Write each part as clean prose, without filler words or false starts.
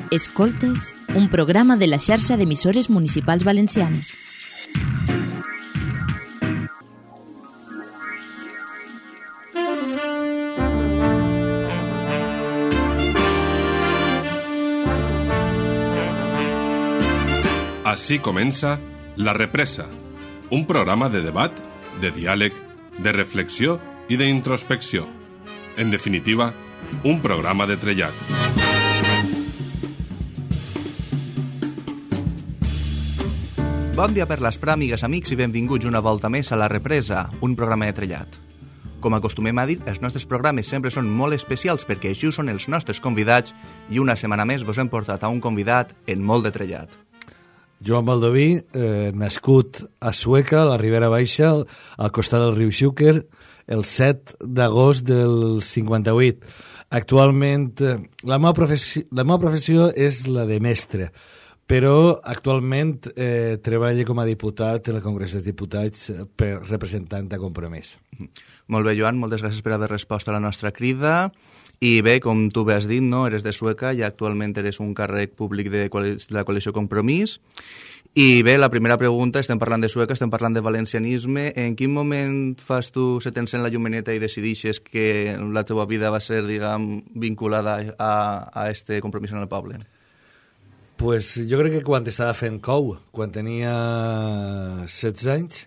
Escoltes, un programa de la xarxa d'emissores municipals valencianes. Així comença La Represa, un programa de debat, de diàleg, de reflexió i d'introspecció. En definitiva, un programa de trellat. Bon dia per les pràmigues, amics, i benvinguts una volta més a La Represa, un programa de trellat. Com acostumem a dir, els nostres programes sempre són molt especials perquè així són els nostres convidats i una setmana més vos hem portat a un convidat en molt de trellat. Joan Baldoví, nascut a Sueca, a la Ribera Baixa, al costat del riu Xúquer, el 7 d'agost del 58. Actualment, la meva professió és la de mestre, però actualment treballa com a diputat en el Congrés dels Diputats representant a Compromís. Molt bé, Joan, moltes gràcies per haver respost a la nostra crida. I bé, com tu bé has dit, no? Eres de Sueca i actualment eres un càrrec públic de la coalició Compromís. I bé, la primera pregunta, estem parlant de Sueca, estem parlant de valencianisme. En quin moment fas tu, se t'encén la llumeneta i decidixes que la teva vida va ser, diguem, vinculada a este compromís en el poble? Pues jo crec que quan estava fent cou, quan tenia 16 anys,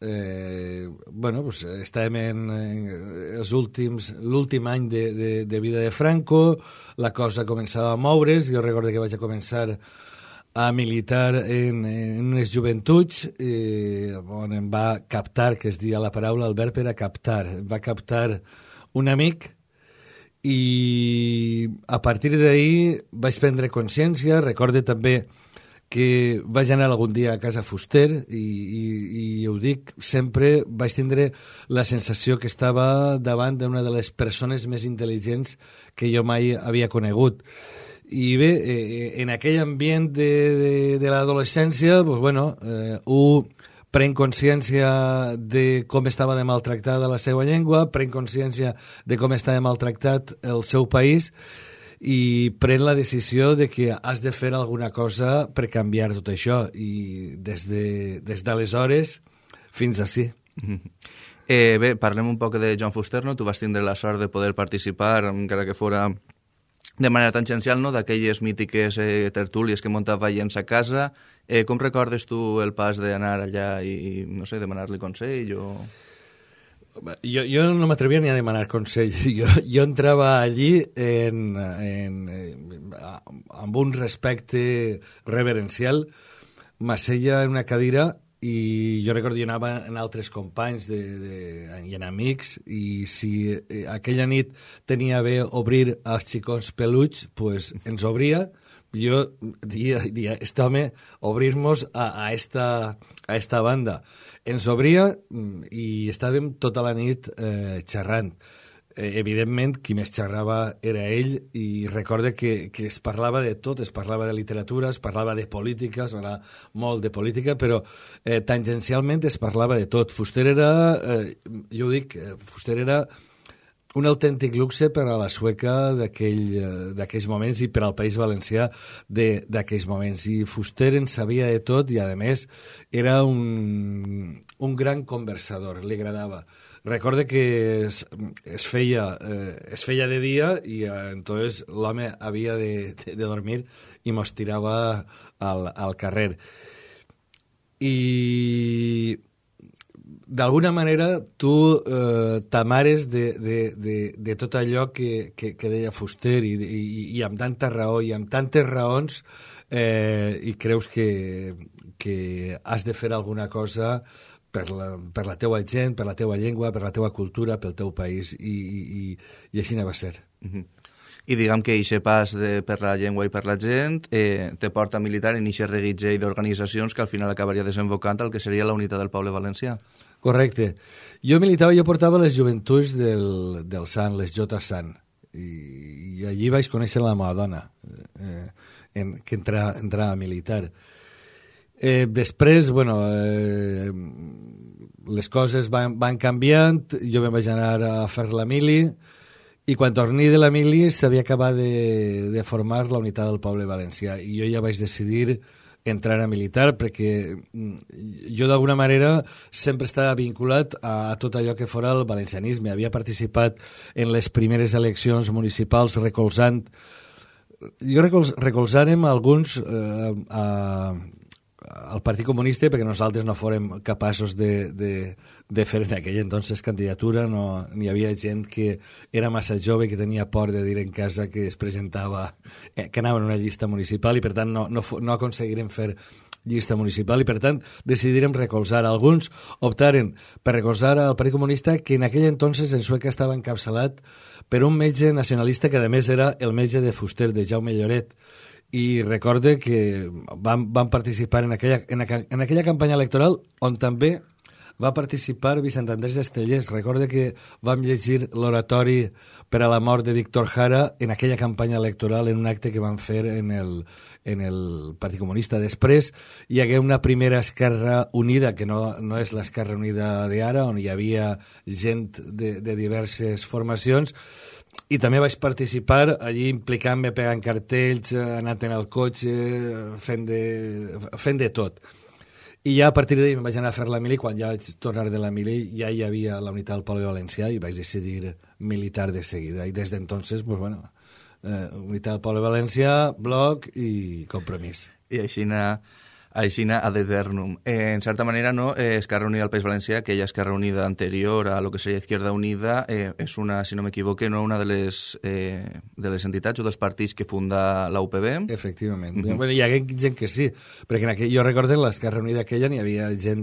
estàvem en l'últim any de vida de Franco, la cosa començava a moure's, jo recordo que vaig a començar a militar en unes joventuts on em va captar, que es dia la paraula, el verb era captar, em va captar un amic i a partir d'ahir vaig prendre consciència. Recordo també que vaig anar algun dia a casa Fuster i ho dic, sempre vaig tindre la sensació que estava davant d'una de les persones més intel·ligents que jo mai havia conegut. I bé, en aquell ambient de l'adolescència, prenc consciència de com estava de maltractada la seva llengua, prenc consciència de com estava maltractat el seu país i pren la decisió de que has de fer alguna cosa per canviar tot això, i des d'aleshores fins ací. Bé, parlem un poc de Joan Fuster, no? Tu vas tindre la sort de poder participar, encara que fora de manera tangencial, no? D'aquelles mítiques tertúlies que muntava veïns a casa. Com recordes tu el pas d'anar allà i, no sé, demanar-li consell o... Jo no m'atrevia ni a demanar consell. Jo entrava allí amb un respecte reverencial, m'asseia en una cadira i jo recordo que anava en altres companys i en amics, i si aquella nit tenia bé obrir als xicons peluts, pues ens obria. Jo dia, este home, obrir-nos a esta banda. Ens obria i estàvem tota la nit xerrant. Evidentment, qui més xerrava era ell, i recorda que es parlava de tot, es parlava de literatura, es parlava de política, es parlava molt de política, però tangencialment es parlava de tot. Fuster era, jo ho dic, Fuster era un autèntic luxe per a la Sueca d'aquells moments i per al País Valencià d'aquells moments. I Fuster en sabia de tot i, a més, era un gran conversador, li agradava. Recorda que es feia de dia i entonces l'home havia de dormir i mos tirava al carrer. I d'alguna manera tu t'amares de tot allò que deia Fuster i amb tanta raó i amb tantes raons, i creus que has de fer alguna cosa per la teua gent, per la teua llengua, per la teua cultura, pel teu país, i així va ser. I diguem que aquest pas per la llengua i per la gent te porta a militar en aquest reguitzell d'organitzacions que al final acabaria desembocant el que seria la unitat del poble valencià. Correcte. Jo portava les joventuts del Sant, les Jota Sant, i allí vaig conèixer la meva dona, que entrava a militar. Després, les coses van canviant, jo me'n vaig anar a fer la mili I quan torni de la mili s'havia acabat de formar la unitat del poble valencià i jo ja vaig decidir entrar a militar perquè jo d'alguna manera sempre estava vinculat a tot allò que fora el valencianisme. Havia participat en les primeres eleccions municipals recolzàrem alguns al Partit Comunista perquè nosaltres no fórem capaços de fer en aquella entonces candidatura, no, n'hi havia gent que era massa jove, que tenia por de dir en casa que es presentava, que anava en una llista municipal i per tant no aconseguirem fer llista municipal i per tant decidirem recolzar. Alguns optaren per recolzar al Partit Comunista que en aquell entonces en Sueca estava encapçalat per un metge nacionalista que a més era el metge de Fuster, de Jaume Lloret, i recorde que van participar en aquella campanya electoral on també va participar Vicent Andrés Estellés. Recorde que vam llegir l'oratori per a la mort de Víctor Jara en aquella campanya electoral en un acte que van fer en el Partit Comunista. Després hi hagué una primera Esquerra Unida, que no és l'Esquerra Unida d'ara, on hi havia gent de diverses formacions, i també vaig participar allí implicant-me, pegant cartells, anant en el cotxe, fent de tot. I ja a partir d'ahir em vaig anar a fer la mili. Quan ja vaig tornar de la mili ja hi havia la unitat del poble valencià i vaig decidir militar de seguida. I des d'entonces, pues bueno, unitat del poble valencià, bloc i compromís. I així ad eternum. En certa manera, no, Esquerra Unida del País Valencià, aquella Esquerra Unida anterior a lo que seria Izquierda Unida, és una, si no m'equivoque, no, una de les entitats o dels partits que funda la UPB. Efectivament. Bueno, hi ha gent que sí, perquè jo recordo en l'Esquerra Unida aquella n'hi havia gent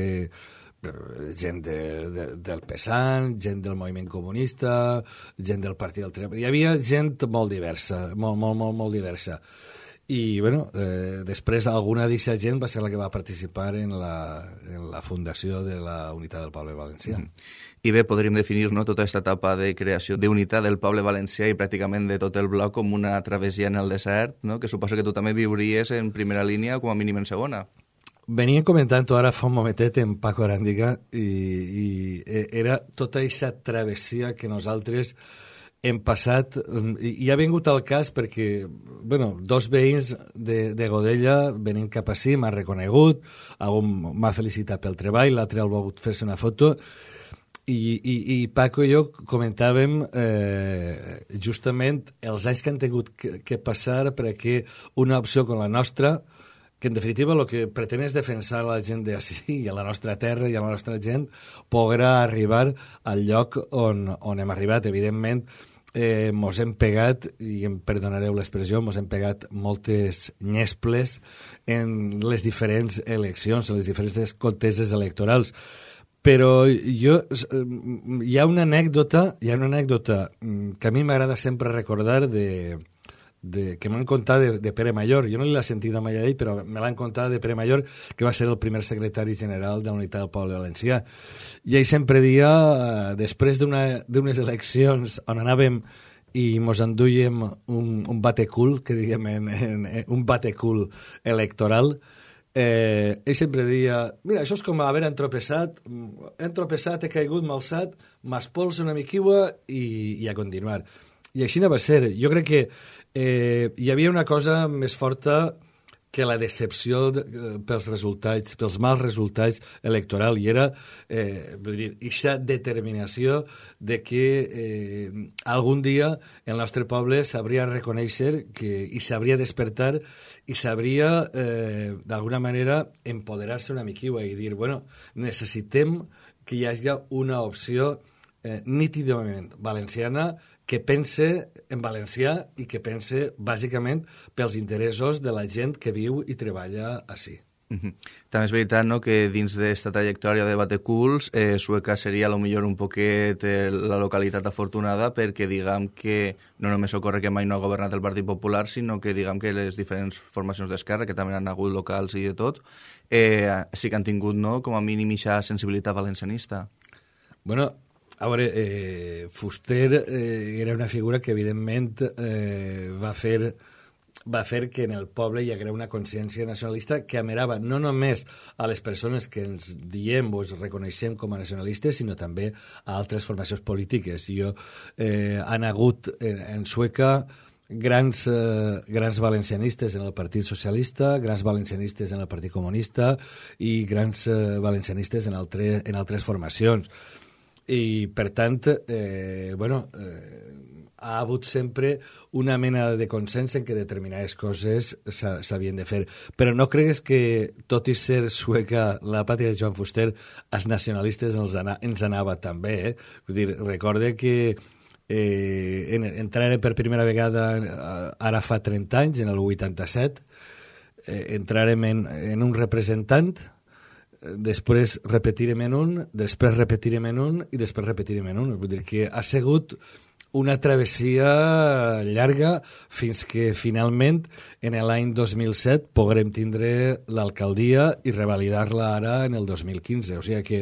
del PSAN, gent del moviment comunista, gent del Partit del Treball. Hi havia gent molt diversa, molt diversa. I, bueno, després alguna d'aquesta gent va ser la que va participar en la fundació de la Unitat del Poble Valencià. I bé, podríem definir, no, tota aquesta etapa de creació d'unitat del poble valencià i pràcticament de tot el bloc com una travessia en el desert, no? Que suposo que tu també viuries en primera línia, com a mínim en segona. Veníem comentant-ho ara fa un momentet en Paco Arándiga i era tota aquesta travessia que nosaltres hem passat, i ha vingut al cas perquè, bueno, dos veïns de Godella venint cap ací, m'ha reconegut, algun m'ha felicitat pel treball, l'altre ha volgut fer-se una foto, i Paco i jo comentàvem justament els anys que han tingut que passar perquè una opció com la nostra, que en definitiva el que pretén és defensar la gent d'ací i a la nostra terra i a la nostra gent, podrà arribar al lloc on hem arribat. Evidentment, mos hem pegat, i em perdonareu l'expressió, mos hem pegat moltes nyesples en les diferents eleccions, en les diferents conteses electorals. Però hi ha una anècdota que a mi m'agrada sempre recordar que m'han contat de Pere Mayor. Jo no l'he sentit mai a ell, però me l'han contat de Pere Mayor, que va ser el primer secretari general de la Unitat del Poble Valencià. I ell sempre dia, després d'unes eleccions on anàvem i mos enduíem un batecul, que diguem un batecul electoral, ell sempre deia, mira, això és com haver entropeçat, he caigut, m'ha alçat, m'espolsa una miquiua i a continuar. I així no va ser. Jo crec que hi havia una cosa més forta que la decepció pels resultats, pels mals resultats electorals, i era aquesta determinació de que algun dia el nostre poble sabria reconèixer i sabria despertar i sabria d'alguna manera empoderar-se una miquiua i dir, bueno, necessitem que hi hagi una opció nítidament valenciana que pense en valencià i que pense bàsicament pels interessos de la gent que viu i treballa ací. També és veritat, no, que dins d'esta trajectòria de bateculs, Sueca seria potser un poquet la localitat afortunada perquè diguem que no només ocorre que mai no ha governat el Partit Popular, sinó que diguem que les diferents formacions d'esquerra, que també han hagut locals i de tot, sí que han tingut, no, com a mínim aquesta sensibilitat valencianista. Bueno, a veure, Fuster era una figura que evidentment va fer va fer que en el poble hi hagués una consciència nacionalista que amerava no només a les persones que ens diem o ens reconeixem com a nacionalistes, sinó també a altres formacions polítiques. Han hagut en Sueca grans valencianistes en el Partit Socialista, grans valencianistes en el Partit Comunista i grans valencianistes en altres formacions. I, per tant, ha hagut sempre una mena de consens en què determinades coses s'havien de fer. Però no cregues que, tot i ser sueca, la pàtria de Joan Fuster, els nacionalistes ens anava tan bé, Vull dir, recorde que entraren per primera vegada ara fa 30 anys, en el 87, entrarem en un representant, després repetirem en un, després repetirem en un i després repetirem en un. Vull dir que ha sigut una travessia llarga fins que finalment en l'any 2007 podrem tindre l'alcaldia i revalidar-la ara en el 2015. O sigui que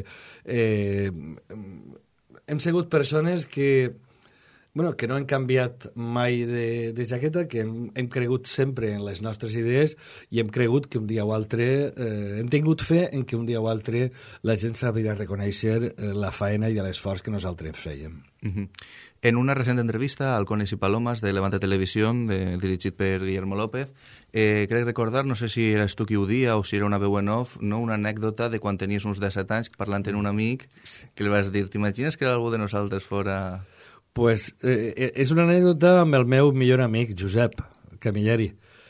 hem sigut persones que no hem canviat mai de jaqueta, que hem cregut sempre en les nostres idees i hem cregut que un dia o altre, hem tingut fe en que un dia o altre la gent sabria reconèixer la faena i l'esforç que nosaltres fèiem. En una recent entrevista al Cones i Palomas de Levante Televisión, dirigit per Guillermo López, crec recordar, no sé si eres tu qui ho dia o si era una veu en off, no? Una anècdota de quan tenies uns 17 anys parlant amb un amic que li vas dir, t'imagines que algú de nosaltres fora... Pues és una anècdota amb el meu millor amic, Josep Camilleri,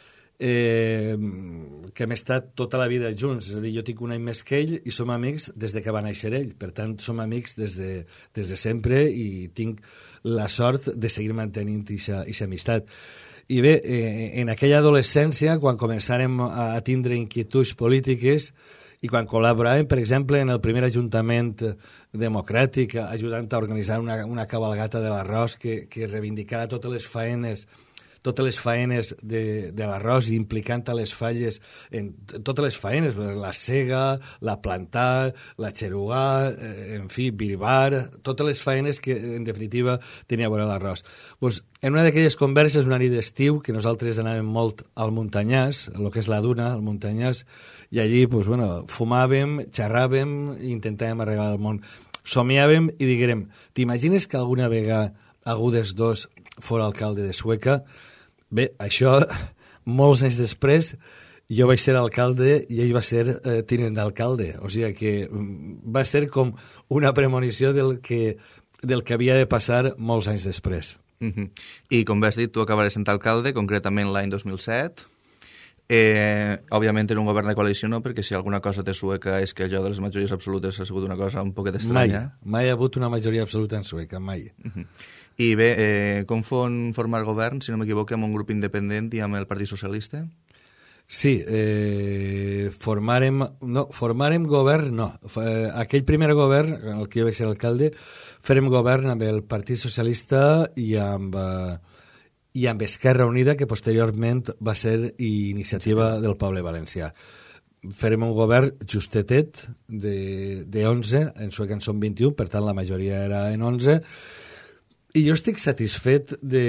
que hem estat tota la vida junts. És a dir, jo tinc un any més que ell i som amics des de que va néixer ell. Per tant, som amics des de sempre i tinc la sort de seguir mantenint aquesta amistat. I bé, en aquella adolescència, quan començàrem a tindre inquietuds polítiques i quan col·laboràvem, per exemple, en el primer Ajuntament democràtic, ajudant a organitzar una cabalgata de l'arròs que reivindicara totes les faenes de l'arròs, implicant a les falles en totes les faenes, la sega, la plantar, la xerugà, en fi, birbar, totes les faenes que, en definitiva, tenia a veure l'arròs. Pues, en una d'aquelles converses, una nit d'estiu, que nosaltres anàvem molt al Muntanyàs, el que és la duna, al Muntanyàs, i allí pues, fumàvem, xerràvem i intentàvem arreglar el món. Somiàvem i diguérem, t'imagines que alguna vegada algú dels dos fora alcalde de Sueca? Bé, això, molts anys després, jo vaig ser alcalde i ell va ser tinent d'alcalde. O sigui que va ser com una premonició del que havia de passar molts anys després. I com has dit, tu acabaràs sent alcalde, concretament l'any 2007. Òbviament en un govern de coalició no, perquè si alguna cosa té Sueca és que allò de les majories absolutes ha sigut una cosa un poquet estranya. Mai ha hagut una majoria absoluta en Sueca, mai. I bé, com formar govern, si no m'equivoco, amb un grup independent i amb el Partit Socialista? Sí, formarem govern, no. Aquell primer govern, en el que jo vaig ser alcalde, farem govern amb el Partit Socialista i amb Esquerra Unida, que posteriorment va ser Iniciativa del Poble Valencià. Farem un govern justetet de 11, en Sueca en són 21, per tant la majoria era en 11, i jo estic satisfet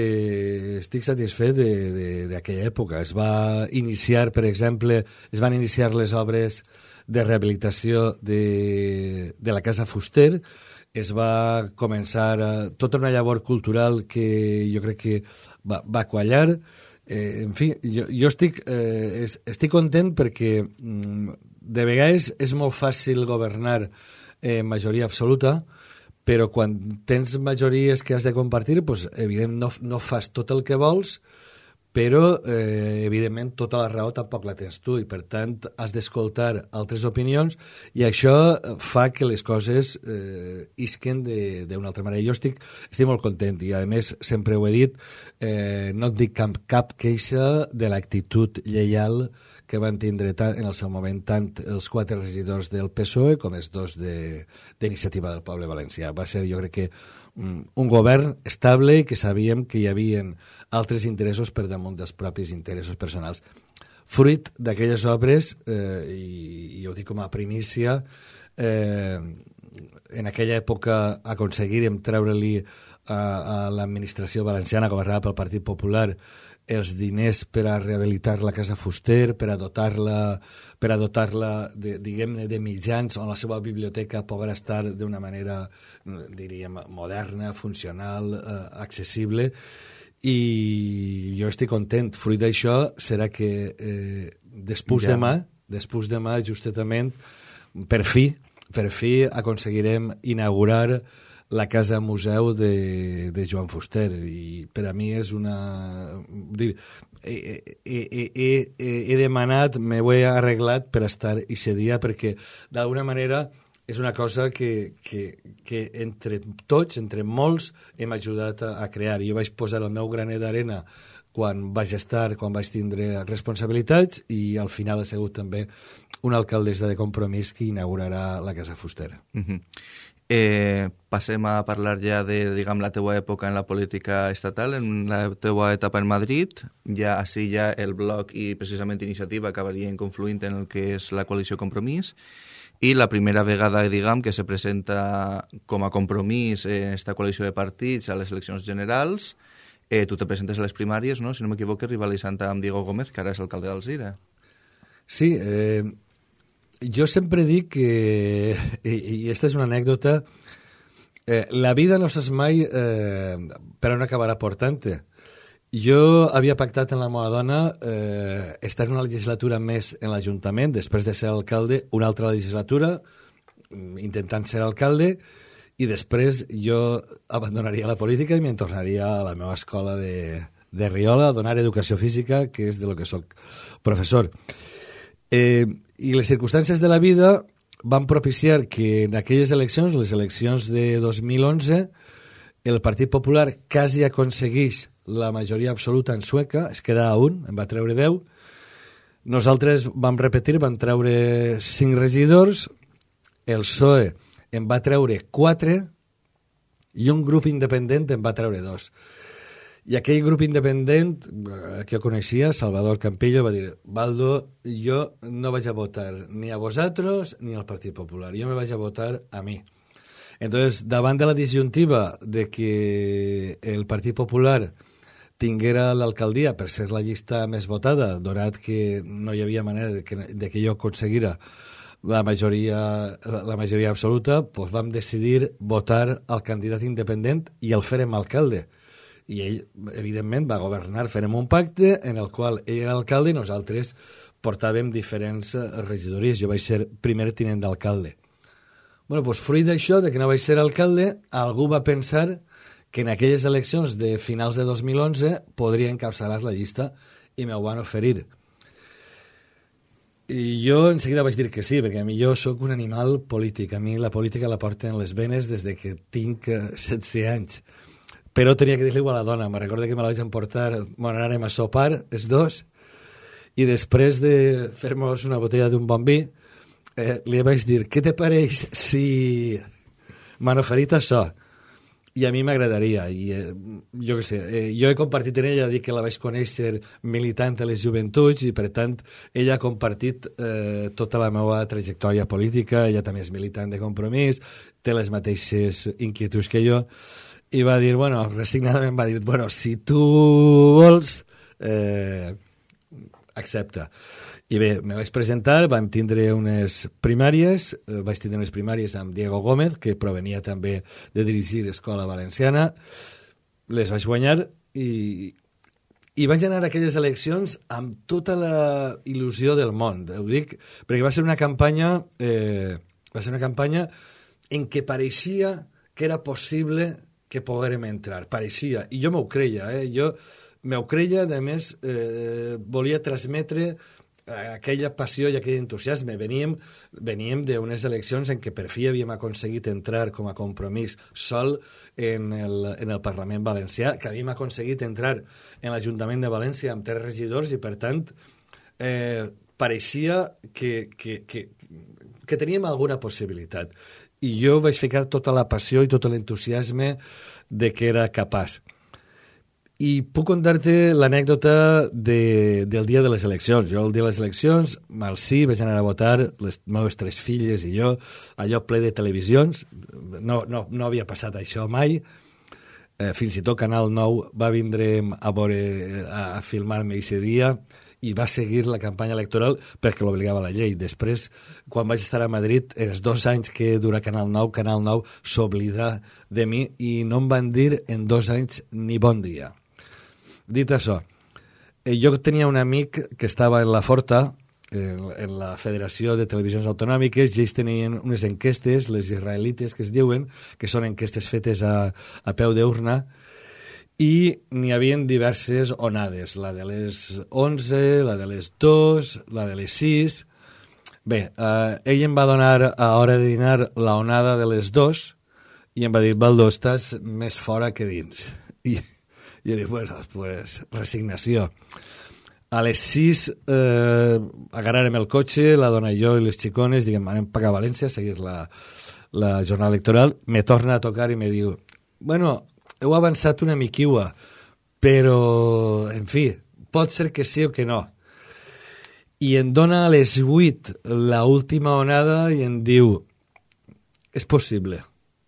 d'aquella època. Es va iniciar, per exemple, les obres de rehabilitació de la Casa Fuster, es va començar tota una llavor cultural que jo crec que va quallar. En fi, jo estic content perquè de vegades és molt fàcil governar en majoria absoluta, però quan tens majories que has de compartir, doncs, evidentment, no fas tot el que vols, però, evidentment, tota la raó tampoc la tens tu, i per tant has d'escoltar altres opinions, i això fa que les coses isquen d'una altra manera. Jo estic molt content, i a més, sempre ho he dit, no et dic cap queixa de l'actitud lleial que van tindre en el seu moment tant els 4 regidors del PSOE com els 2 d'Iniciativa del Poble Valencià. Va ser, jo crec que, un govern estable i que sabíem que hi havia altres interessos per damunt dels propis interessos personals. Fruit d'aquelles obres, i ho dic com a primícia, en aquella època aconseguirem treure-li a l'administració valenciana governada pel Partit Popular els diners per a rehabilitar la Casa Fuster, per a dotar-la diguem-ne, de mitjans on la seva biblioteca poguera estar d'una manera, diríem, moderna, funcional, accessible, i jo estic content. Fruit d'això serà que després demà, justament, per fi aconseguirem inaugurar la casa museu de Joan Fuster, i per a mi és una... He demanat, m'ho he arreglat per estar aquest dia, perquè d'alguna manera és una cosa que entre tots, entre molts, hem ajudat a crear. Jo vaig posar el meu granet d'arena quan vaig tindre responsabilitats, i al final ha sigut també una alcaldessa de Compromís que inaugurarà la Casa Fuster. Passem a parlar ja de, diguem, la teua època en la política estatal, en la teua etapa en Madrid. Ja així ja el bloc i precisament Iniciativa acabarien confluint en el que és la coalició Compromís, i la primera vegada, diguem, que se presenta com a Compromís esta coalició de partits a les eleccions generals, tu te presentes a les primàries, no? Si no m'equivoco, rivalitzant amb Diego Gómez, que ara és alcalde d'Alzira. Sí, jo sempre dic que, i esta és una anècdota, la vida no saps mai per on acabarà portant-te. Jo havia pactat amb la meva dona estar una legislatura més en l'Ajuntament, després de ser alcalde, una altra legislatura, intentant ser alcalde, i després jo abandonaria la política i me'n tornaria a la meva escola de Riola a donar educació física, que és de lo que soc professor. I les circumstàncies de la vida van propiciar que en aquelles eleccions, les eleccions de 2011, el Partit Popular quasi aconsegueix la majoria absoluta en Sueca, es queda a un, en va treure 10. Nosaltres vam repetir, vam treure 5 regidors, el PSOE en va treure 4 i un grup independent en va treure 2. I aquell grup independent que jo coneixia, Salvador Campillo, va dir: Baldo, jo no vaig a votar ni a vosaltres ni al Partit Popular, jo me vaig a votar a mi. Entonces, davant de la disjuntiva de que el Partit Popular tinguera l'alcaldia per ser la llista més votada, donat que no hi havia manera de que jo aconseguira la majoria absoluta, doncs vam decidir votar al candidat independent i el fèrem alcalde. I ell, evidentment, va governar. Fèrem un pacte en el qual ell era alcalde i nosaltres portàvem diferents regidories. Jo vaig ser primer tinent d'alcalde. Bueno, doncs, fruit d'això, de que no vaig ser alcalde, algú va pensar que en aquelles eleccions de finals de 2011 podria encapçalar la llista i m'ho van oferir. I jo en seguida vaig dir que sí, perquè a mi jo sóc un animal polític. A mi la política la porten en les venes des de que tinc 16 anys. Però tenia que dir-li a la dona. Me recordo que me la vaig emportar, bueno, anàrem a sopar, els dos, i després de fer-nos una botella d'un bon vi, li vaig dir: què te pareix si m'han oferit això? I a mi m'agradaria. I jo què sé, jo he compartit en ella, dic que la vaig conèixer militant a les joventuts, i per tant ella ha compartit tota la meva trajectòria política. Ella també és militant de Compromís, té les mateixes inquietuds que jo, i va dir, bueno, resignadament va dir, bueno, si tu vols, accepta. I bé, me vaig presentar, vam tindre unes primàries, amb Diego Gómez, que provenia també de dirigir Escola Valenciana, les vaig guanyar i vaig anar a aquelles eleccions amb tota la il·lusió del món. Ho dic perquè va ser una campanya en què pareixia que era possible que poguérem entrar. Pareixia, i jo m'ho creia, jo m'ho creia, a més, volia transmetre aquella passió i aquell entusiasme. Veníem d'unes eleccions en què per fi havíem aconseguit entrar com a Compromís sol en el Parlament valencià, que havíem aconseguit entrar en l'Ajuntament de València amb 3 regidors, i per tant pareixia que teníem alguna possibilitat. I jo vaig ficar tota la passió i tot l'entusiasme de que era capaç. I puc contar-te l'anècdota del dia de les eleccions. Jo el dia de les eleccions, al sí, vaig anar a votar, les meves 3 filles i jo, allò ple de televisions, no havia passat això mai. fins i tot Canal 9 va vindre a filmar-me aquest dia i va seguir la campanya electoral perquè l'obligava la llei. Després, quan vaig estar a Madrid, els 2 anys que dura Canal 9 s'oblida de mi i no em van dir en 2 anys ni bon dia. Dit això, jo tenia un amic que estava en la Forta, en la Federació de Televisions Autonòmiques, i ells tenien unes enquestes, les israelites que es diuen, que són enquestes fetes a peu d'urna, i n'hi havia diverses onades, la de les 11, la de les 2, la de les 6. Bé, ell em va donar a hora de dinar la onada de les 2 i em va dir, Baldo, estàs més fora que dins. I jo dic, bueno, pues resignació. A les 6 agarrarem el cotxe, la dona i jo i les xicones, diguem, anem a València a seguir la jornada electoral. Me torna a tocar i me diu, bueno, heu avançat una miquiua, però, en fi, pot ser que sí o que no. I em dona a les 8 la última onada i em diu, és possible.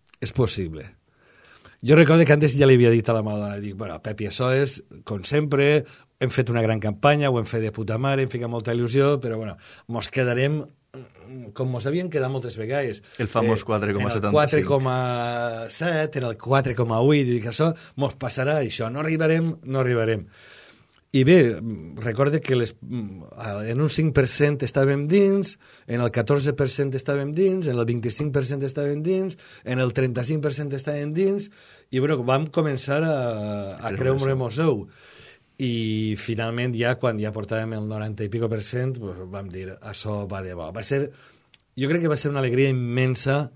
Jo recordo que antes ja li havia dit a la meva dona, dic, bueno, Pep i això és, com sempre, hem fet una gran campanya, ho hem fet de puta mare, hem ficat molta il·lusió, però, bueno, mos quedarem com mos havien quedat moltes vegades. El famós 4,75. En el 4,7, en el 4,8, i dic, això mos passarà, això, no arribarem. I bé, recorde que en un 5% estàvem dins, en el 14% estàvem dins, en el 25% estàvem dins, en el 35% estàvem dins, i bueno, vam començar a creure-mos-ho. I finalment quan ja portàvem el 90 i pico %, pues, vam dir, això va de bo. Jo crec que va ser una alegria immensa,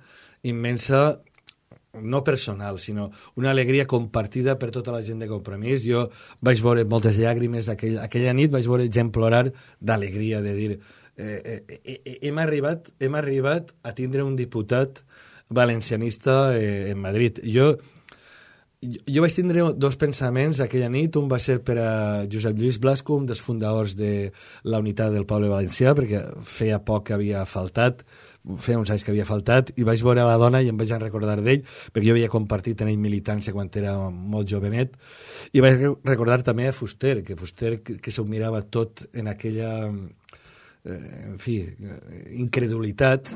no personal, sinó una alegria compartida per tota la gent de Compromís. Jo vaig veure moltes llàgrimes aquella nit, vaig veure gent plorar d'alegria, de dir, hem arribat a tindre un diputat valencianista en Madrid. Jo vaig tindre 2 pensaments aquella nit. Un va ser per a Josep Lluís Blasco, un dels fundadors de la Unitat del Poble Valencià, perquè feia poc que havia faltat, feia uns anys que havia faltat, i vaig veure la dona i em vaig recordar d'ell, perquè jo havia compartit en ell militància quan era molt jovenet, i vaig recordar també a Fuster, que s'ho mirava tot en aquella, en fi, incredulitat,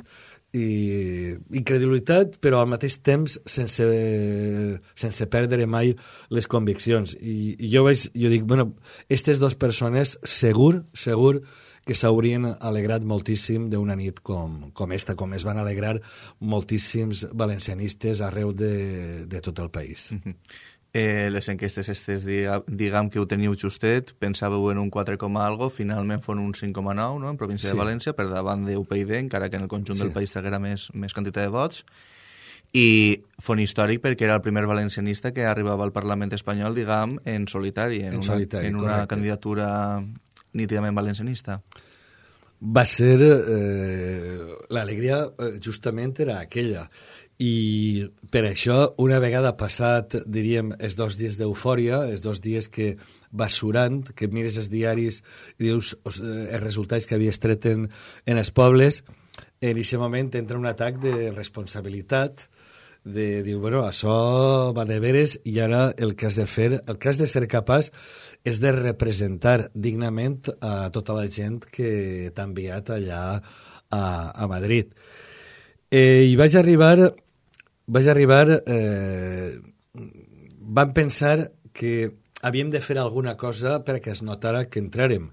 però al mateix temps sense perdre mai les conviccions. I jo dic, bueno, aquestes 2 persones segur que s'haurien alegrat moltíssim d'una nit com esta, com es van alegrar moltíssims valencianistes arreu de tot el país. Les enquestes estes, diguem que ho teniu justet, pensàveu en un 4, algo, finalment fon un 5,9, no?, en província de València, per davant d'UPyD, encara que en el conjunt del país traguera més quantitat de vots, i fon històric perquè era el primer valencianista que arribava al Parlament espanyol, diguem, en solitari, en una candidatura nítidament valencianista. Va ser... l'alegria justament era aquella. I per això, una vegada passat, diríem, els 2 dies d'eufòria, els 2 dies que va surant, que mires els diaris i dius els resultats que havies tret en els pobles, en aquest moment entra un atac de responsabilitat, de dir, bueno, això va de veres i ara el que has de fer, el que has de ser capaç és de representar dignament a tota la gent que t'ha enviat allà a Madrid. I vaig arribar, vam pensar que havíem de fer alguna cosa perquè es notara que entrarem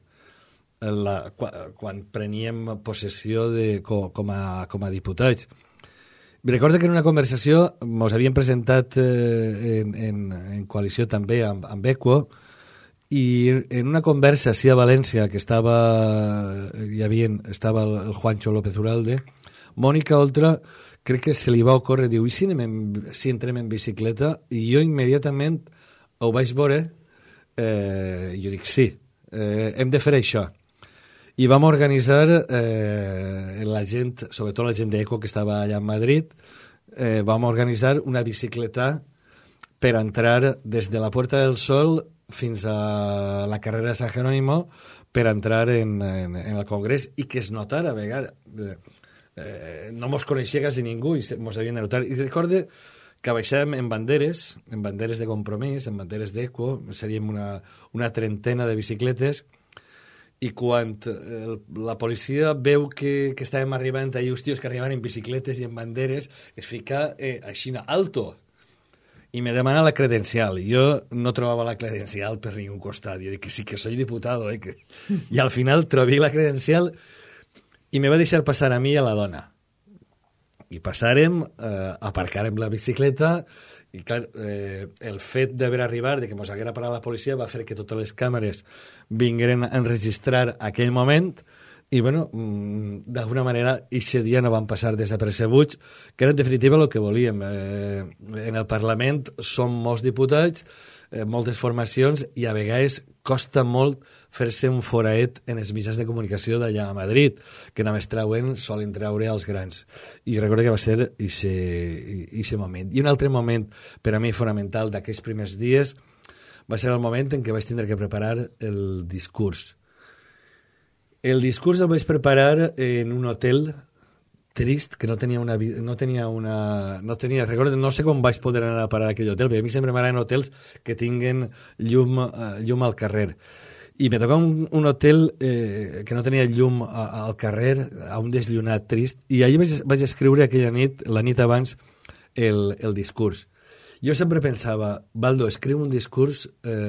quan preníem possessió com a diputats. Recordo que en una conversació ens havíem presentat en coalició també amb ECO, i en una conversa així a València, que estava el Juancho López Uralde, Mònica Oltra, crec que se li va ocórrer, diu, i si entrem en bicicleta? I jo immediatament ho vaig veure, jo dic, sí, hem de fer això. I vam organitzar la gent, sobretot la gent d'ECO que estava allà a Madrid, vam organitzar una bicicleta per entrar des de la Puerta del Sol fins a la carrera de San Jerónimo per entrar en el Congrés i que es notara a vegades. No mos coneixia quasi ningú i mos havien de notar. I recorde que baixàvem en banderes de Compromís, en banderes d'Equo, seríem una trentena de bicicletes, i quan la policia veu que estàvem arribant allà, hostios, que arribaven en bicicletes i en banderes, es fica així, alto, i me demana la credencial. Jo no trobava la credencial per ningú costat. Jo dic que sí, que soy diputado. I al final trobé la credencial i me va deixar passar a mi i a la dona. I passàrem, aparcàrem la bicicleta, i clar, el fet d'haver arribat, de que mos haguera parat la policia, va fer que totes les càmeres vingueren a enregistrar aquell moment, i bueno, d'alguna manera aquest dia no van passar desapercebuts, que era en definitiva el que volíem. En el Parlament som molts diputats, moltes formacions, i a vegades costa molt fer-se un foraet en els mitjans de comunicació d'allà a Madrid, que només solen treure els grans. I recordo que va ser aquest moment. I un altre moment, per a mi fonamental d'aquests primers dies, va ser el moment en què vaig tindre que preparar el discurs. El discurs el vaig preparar en un hotel trist, que no tenia, recordo, no sé com vaig poder anar a parar a aquell hotel, perquè a mi sempre m'agraden hotels que tinguen llum al carrer. I me tocava un hotel que no tenia llum al carrer, a un desllunat trist, i allà vaig escriure aquella nit, la nit abans, el discurs. Jo sempre pensava, Baldo, escriu el discurs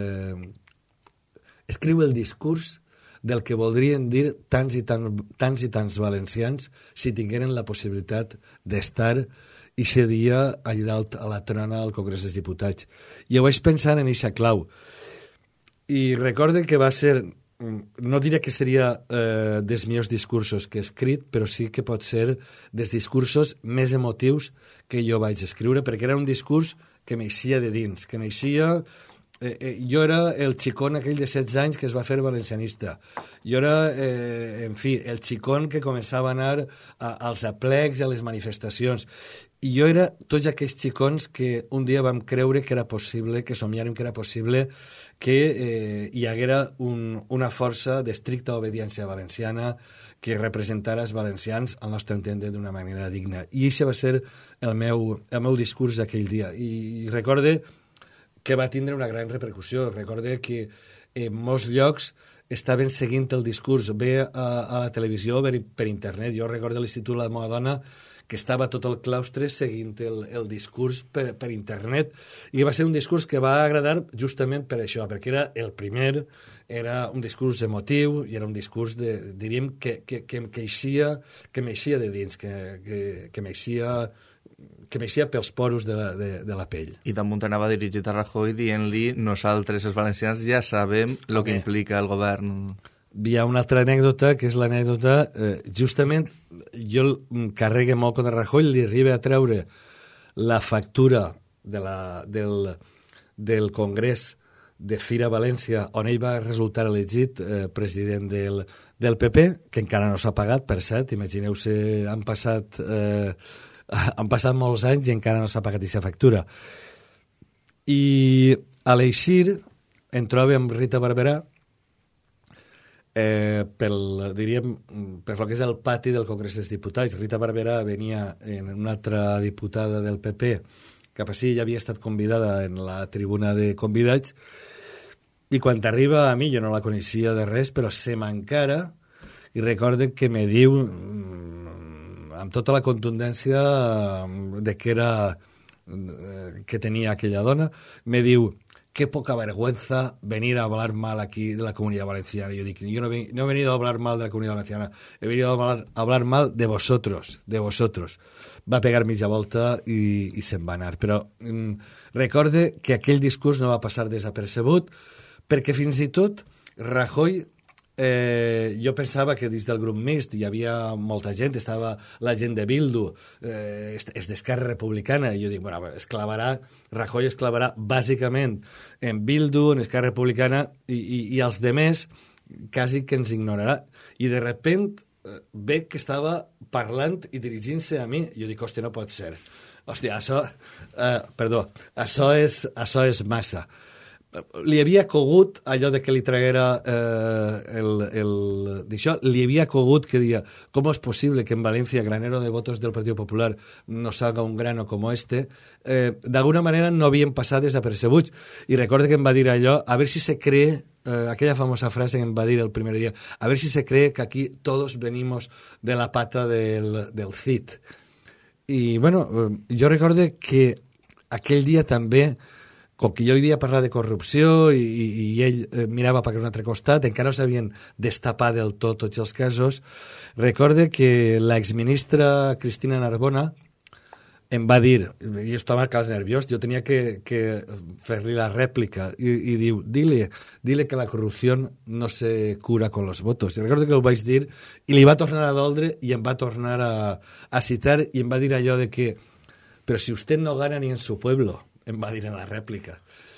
del que voldrien dir tants i tants valencians si tingueren la possibilitat d'estar aquest dia allà dalt a la trona al Congrés dels Diputats. I ho vaig pensar en aquesta clau. I recorde que va ser, no diré que seria dels millors discursos que he escrit, però sí que pot ser dels discursos més emotius que jo vaig escriure, perquè era un discurs que m'eixia de dins, que m'eixia... jo era el xicón aquell de 16 anys que es va fer valencianista. Jo era, en fi, el xicón que començava a anar als aplecs i a les manifestacions. I jo era tots aquells xicons que un dia vam creure que era possible, que somiàrem que era possible que hi haguera una força d'estricta obediència valenciana que representara els valencians al nostre entendre d'una manera digna. I això va ser el meu discurs d'aquell dia. I recorde que va tindre una gran repercussió. Recorde que en molts llocs estaven seguint el discurs bé a la televisió, per internet. Jo recordo a l'Institut de la meva dona que estava tot el claustre seguint el discurs per internet, i va ser un discurs que va agradar justament per això, perquè era el primer, era un discurs emotiu i era un discurs, diríem, que m'eixia de dins, que m'eixia pels poros de la pell. I damunt anava dirigit a Rajoy dient-li nosaltres, els valencians, ja sabem el que implica el govern. Hi ha una altra anècdota, que és l'anècdota, justament, jo carregue molt contra Rajoy, li arriba a treure la factura del Congrés de Fira València, on ell va resultar elegit president del PP, que encara no s'ha pagat, per cert, imagineu-se, han passat molts anys i encara no s'ha pagat aquesta factura. I a l'eixir em trobo amb Rita Barberà, per lo que és el pati del Congrés dels Diputats. Rita Barberà venia en una altra diputada del PP, cap així, ja havia estat convidada en la tribuna de convidats, i quan arriba a mi, jo no la coneixia de res, però se m'encara, i recorden que me diu, amb tota la contundència que tenia aquella dona, me diu: qué poca vergüenza venir a hablar mal aquí de la Comunidad Valenciana. Yo digo, yo no he venido a hablar mal de la Comunidad Valenciana, he venido a hablar mal de vosotros, Va pegar mitja volta i se'n va anar. Però recorde que aquell discurs no va passar desapercebut, perquè fins i tot Rajoy, jo pensava que dins del grup mixt hi havia molta gent, estava la gent de Bildu, és d'Esquerra Republicana, i jo dic, bueno, Rajoy es clavarà bàsicament en Bildu, en Esquerra Republicana, i els demés quasi que ens ignorarà. I de repent ve que estava parlant i dirigint-se a mi. Jo dic, hòstia, no pot ser. Hòstia, això és massa. li havia cogut allò de que li traguera d'això, li havia cogut que dia, ¿cómo es posible que en Valencia granero de votos del Partido Popular no salga un grano como este? D'alguna manera no havien passat desapercebuts, i recordo que em va dir allò, a ver si se cree, aquella famosa frase que em va dir el primer dia, a ver si se cree que aquí todos venimos de la pata del Cid. I bueno, jo recordo que aquell dia també, com que jo li havia parlat de corrupció i ell mirava per un altre costat, encara no s'havien destapat del tot tots els casos, recorde que l'exministra Cristina Narbona em va dir, jo estava quasi nerviós, jo tenia que fer-li la rèplica, i diu, dile que la corrupció no se cura con los votos. I recordo que ho vaig dir, i li va tornar a doldre, i em va tornar a citar, i em va dir allò de que, però si usted no gana ni en su pueblo, em va dir en la rèplica.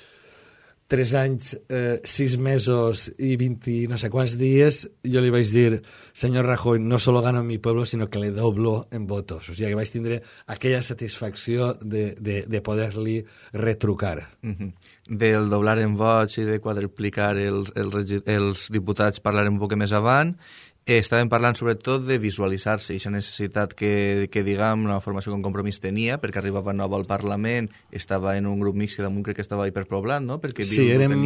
3 anys, 6 mesos i 20 no sé quants dies, jo li vaig dir, senyor Rajoy, no solo gano en mi pueblo, sino que le doblo en votos. O sigui que vaig tindre aquella satisfacció de poder-li retrucar. Del doblar en vots i de quadruplicar els diputats parlarem un poc més avant. Estàvem parlant sobretot de visualitzar-se i aquesta necessitat que diguem, la formació com Compromís tenia, perquè arribava nova al Parlament, estava en un grup mixt i damunt crec que estava hiperpoblat, no? Perquè sí, érem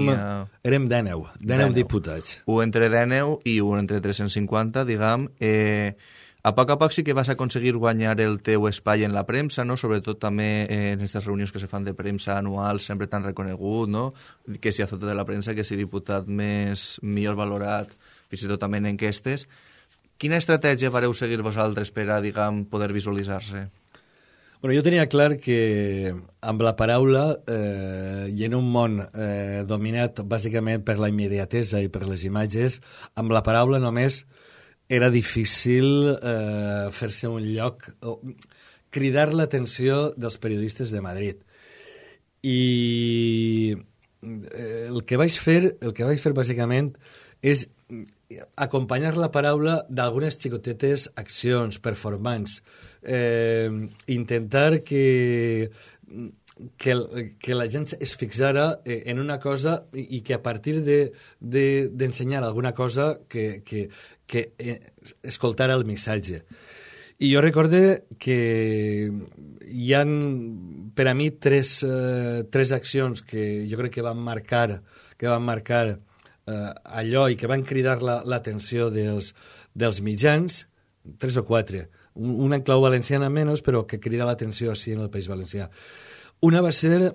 19 diputats. Un entre 19 i un entre 350, diguem. A poc sí que vas aconseguir guanyar el teu espai en la premsa, no? Sobretot també en aquestes reunions que se fan de premsa anuals, sempre tan reconegut, no? Que si azote de la premsa, que si diputat millor valorat, fins i tot també en enquestes. Quina estratègia vareu seguir vosaltres per a, diguem, poder visualitzar-se? Bueno, jo tenia clar que amb la paraula i en un món dominat bàsicament per la immediatesa i per les imatges, amb la paraula només era difícil fer-se un lloc, cridar l'atenció dels periodistes de Madrid. I el que vaig fer bàsicament és acompanyar la paraula d'algunes xicotetes accions, performants, intentar que la gent es fixara en una cosa i que a partir d'ensenyar alguna cosa que escoltara el missatge. I jo recorde que hi ha per a mi tres accions que jo crec que van marcar allò i que van cridar l'atenció dels mitjans, 3 o 4, una en clau valenciana menys, però que crida l'atenció així en el País Valencià. Una va ser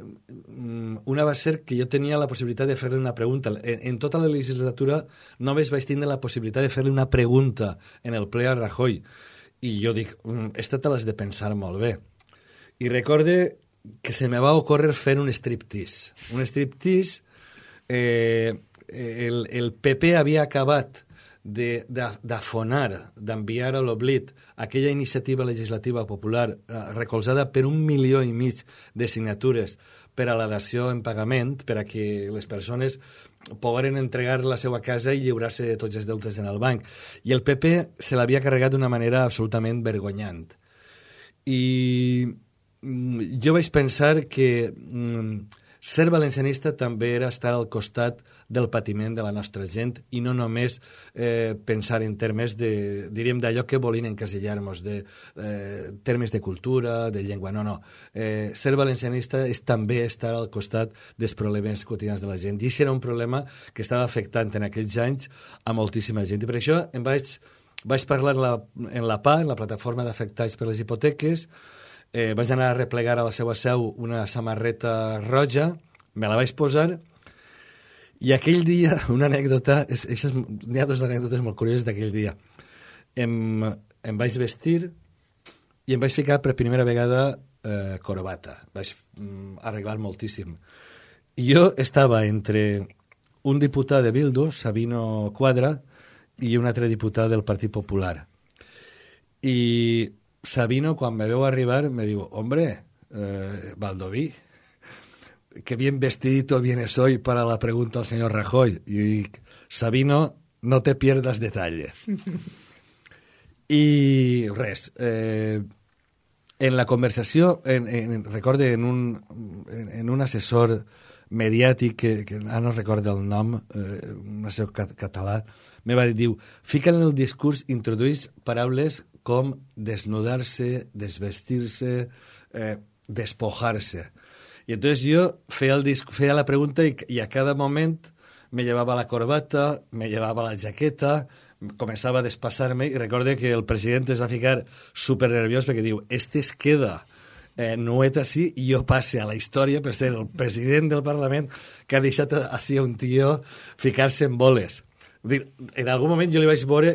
que jo tenia la possibilitat de fer-li una pregunta. En tota la legislatura només vaig tindre la possibilitat de fer-li una pregunta en el ple a Rajoy. I jo dic, esta te l'has de pensar molt bé. I recorde que se me va ocórrer fer un striptease. Un striptease, el PP havia acabat d'afonar, d'enviar a l'oblit aquella iniciativa legislativa popular recolzada per 1,5 milions de signatures per a la dació en pagament, per a que les persones pogueren entregar la seva casa i lliurar-se de tots els deutes en el banc. I el PP se l'havia carregat d'una manera absolutament vergonyant. I jo vaig pensar que ser valencianista també era estar al costat del patiment de la nostra gent i no només pensar en termes diríem, d'allò que volien encasillar-nos, de termes de cultura, de llengua. No. Ser valencianista és també estar al costat dels problemes quotidians de la gent. I això era un problema que estava afectant en aquells anys a moltíssima gent. I per això vaig parlar en la PA, en la plataforma d'afectats per les hipoteques. Vaig anar a replegar a la seva seu una samarreta roja, me la vaig posar, i aquell dia, una anècdota, n'hi ha 2 anècdotes molt curioses d'aquell dia. Em vaig vestir i em vaig ficar per primera vegada corbata. Vaig arreglar moltíssim. I jo estava entre un diputat de Bildu, Sabino Quadra, i un altre diputat del Partit Popular. I Sabino, quan me veu arribar, me diu, hombre, Baldoví, qué bien vestidito vienes hoy para la pregunta al señor Rajoy. Y Sabino, no te pierdas detalle. I res, en la conversació, recorde, en un assessor mediàtic, que ara no recordo el nom, no sé, català, me va dir, diu, fica en el discurs, introduís paraules com desnudar-se, desvestir-se, despojar-se. I entonces jo feia la pregunta i a cada moment me llevava la corbata, me llevava la jaqueta, començava a despassar-me i recorde que el president es va ficar super nerviós perquè diu, es queda nuet així i jo passe a la història per ser el president del Parlament que ha deixat així un tio ficar-se en boles. En algun moment jo li vaig veure,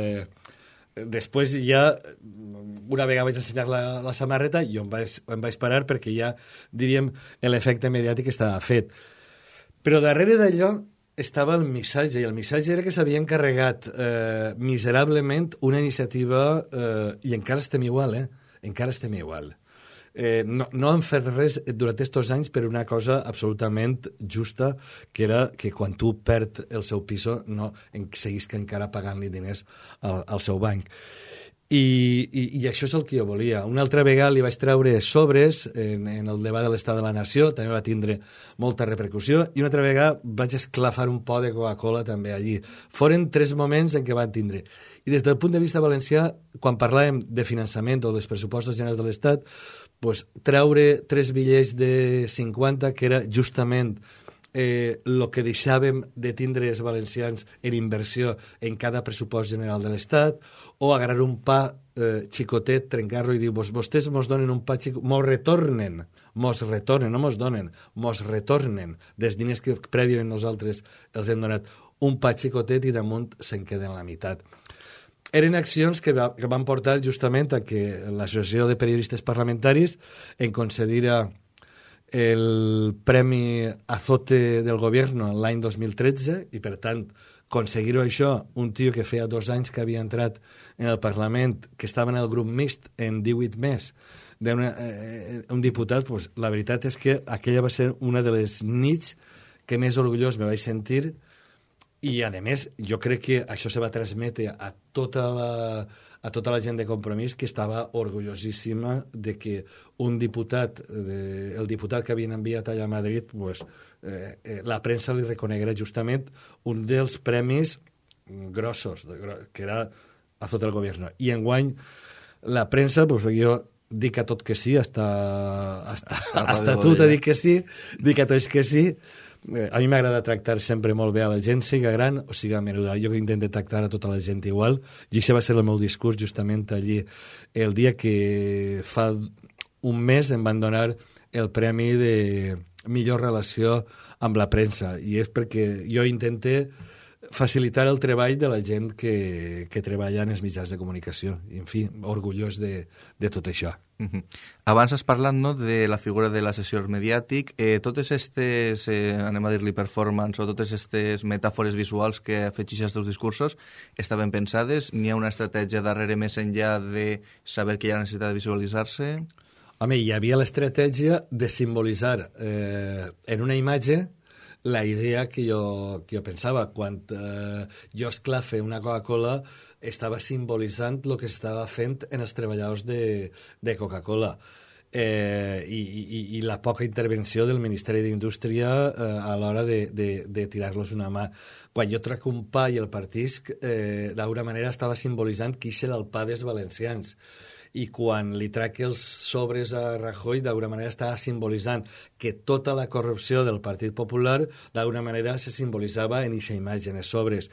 després ja, una vegada vaig ensenyar la samarreta, jo em vaig parar perquè ja, diríem, l'efecte mediàtic estava fet. Però darrere d'allò estava el missatge, i el missatge era que s'havia encarregat miserablement una iniciativa, i encara estem igual, encara estem igual. No han fet res durant aquests anys per una cosa absolutament justa, que era que quan tu perds el seu piso no seguis que encara pagant-li diners al seu banc. I això és el que jo volia. Una altra vegada li vaig treure sobres en el debat de l'Estat de la Nació, també va tindre molta repercussió, i una altra vegada vaig esclafar un pot de Coca-Cola també allí. Foren 3 moments en què van tindre. I des del punt de vista valencià, quan parlàvem de finançament o dels pressupostos generals de l'Estat, pues, treure 3 bitllets de 50, que era justament el que deixàvem de tindre els valencians en inversió en cada pressupost general de l'Estat, o agarrar un pa xicotet, trencar-lo i dir, vostès mos donen un pa xicotet, mos retornen, no mos donen, mos retornen dels diners que prèviament nosaltres els hem donat un pa xicotet i damunt se'n queden la meitat. Eren accions que van portar justament a que l'Associació de Periodistes Parlamentaris en concedira el Premi Azote del Gobierno l'any 2013 i, per tant, aconseguir-ho això, un tio que feia 2 anys que havia entrat en el Parlament, que estava en el grup mixt en 18 més, un diputat, pues, la veritat és que aquella va ser una de les nits que més orgullós me vaig sentir. I, a més, jo crec que això se va transmetre a tota la gent de Compromís, que estava orgullosíssima de que un diputat, el diputat que havien enviat allà a Madrid, pues, la premsa li reconeguera justament un dels premis grossos, que era Azote del Gobierno. I enguany la premsa, pues, jo dic a tot que sí, hasta tu t'he dit que sí, dic a tots que sí. A mi m'agrada tractar sempre molt bé a la gent, siga gran o siga menuda. Jo intento tractar a tota la gent igual, i això va ser el meu discurs justament allí el dia que fa un mes em van donar el premi de millor relació amb la premsa, i és perquè jo intento facilitar el treball de la gent que treballa en els mitjans de comunicació. I, en fi, orgullós de tot això. Abans has parlat, no, de la figura de l'assessor mediàtic. Totes aquestes, anem a dir-li performance, o totes aquestes metàfores visuals que afegeixes als teus discursos, estaven pensades? N'hi ha una estratègia darrere més enllà de saber que hi ha necessitat de visualitzar-se? Home, hi havia l'estratègia de simbolitzar en una imatge la idea que jo pensava. Quan jo esclafe una Coca-Cola, estava simbolitzant el que estava fent en els treballadors de Coca-Cola. I la poca intervenció del Ministeri d'Indústria a l'hora de tirar-los una mà. Quan jo trac un pa i el partisc, d'alguna manera estava simbolitzant qui serà el pa dels valencians. I quan li trac els sobres a Rajoy, d'alguna manera estava simbolitzant que tota la corrupció del Partit Popular, d'alguna manera, se simbolitzava en aquesta imatge, en els sobres.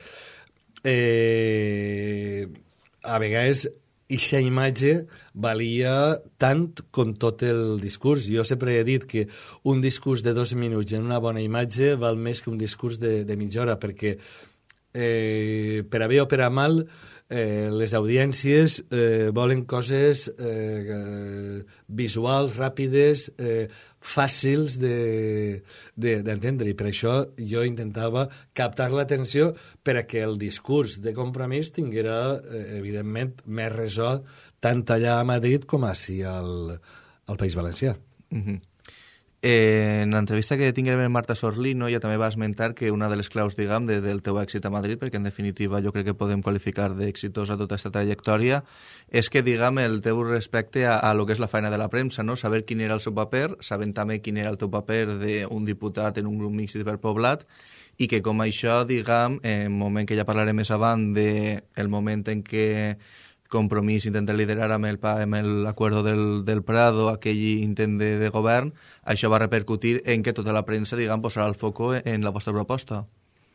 A vegades, aquesta imatge valia tant com tot el discurs. Jo sempre he dit que un discurs de 2 minuts en una bona imatge val més que un discurs de mitja hora, perquè per a bé o per a mal, les audiències volen coses visuals, ràpides, fàcils d'entendre, i per això jo intentava captar l'atenció per a que el discurs de Compromís tinguera, evidentment, més ressò tant allà a Madrid com així al País Valencià. En l'entrevista que tinguem amb Marta Sorlino ja també va esmentar que una de les claus, diguem, del teu èxit a Madrid, perquè en definitiva jo crec que podem qualificar d'exitosa tota aquesta trajectòria, és que, diguem, el teu respecte a lo que és la feina de la premsa, no? Saber quin era el seu paper, sabent també quin era el teu paper d'un diputat en un grup mixt hiperpoblat, i que com això, diguem, en el moment que ja parlarem més avant del moment en què Compromís intenta liderar amb l'acord del Prado aquell intent de govern, això va repercutir en que tota la premsa, diguem, posarà el foco en la vostra proposta.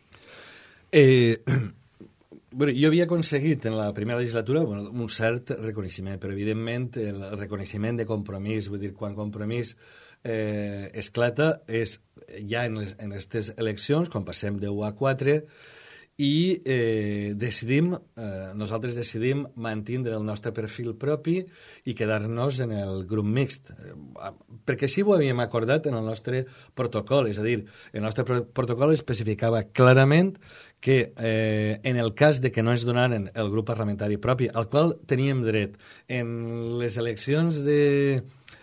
Bueno, jo havia aconseguit en la primera legislatura un cert reconeixement, però evidentment el reconeixement de Compromís, vull dir, quan Compromís esclata és ja en aquestes eleccions, quan passem de 1 a 4, i nosaltres decidim mantindre el nostre perfil propi i quedar-nos en el grup mixt, perquè així ho havíem acordat en el nostre protocol, és a dir, el nostre protocol especificava clarament que en el cas de que no ens donaren el grup parlamentari propi, al qual teníem dret en les eleccions de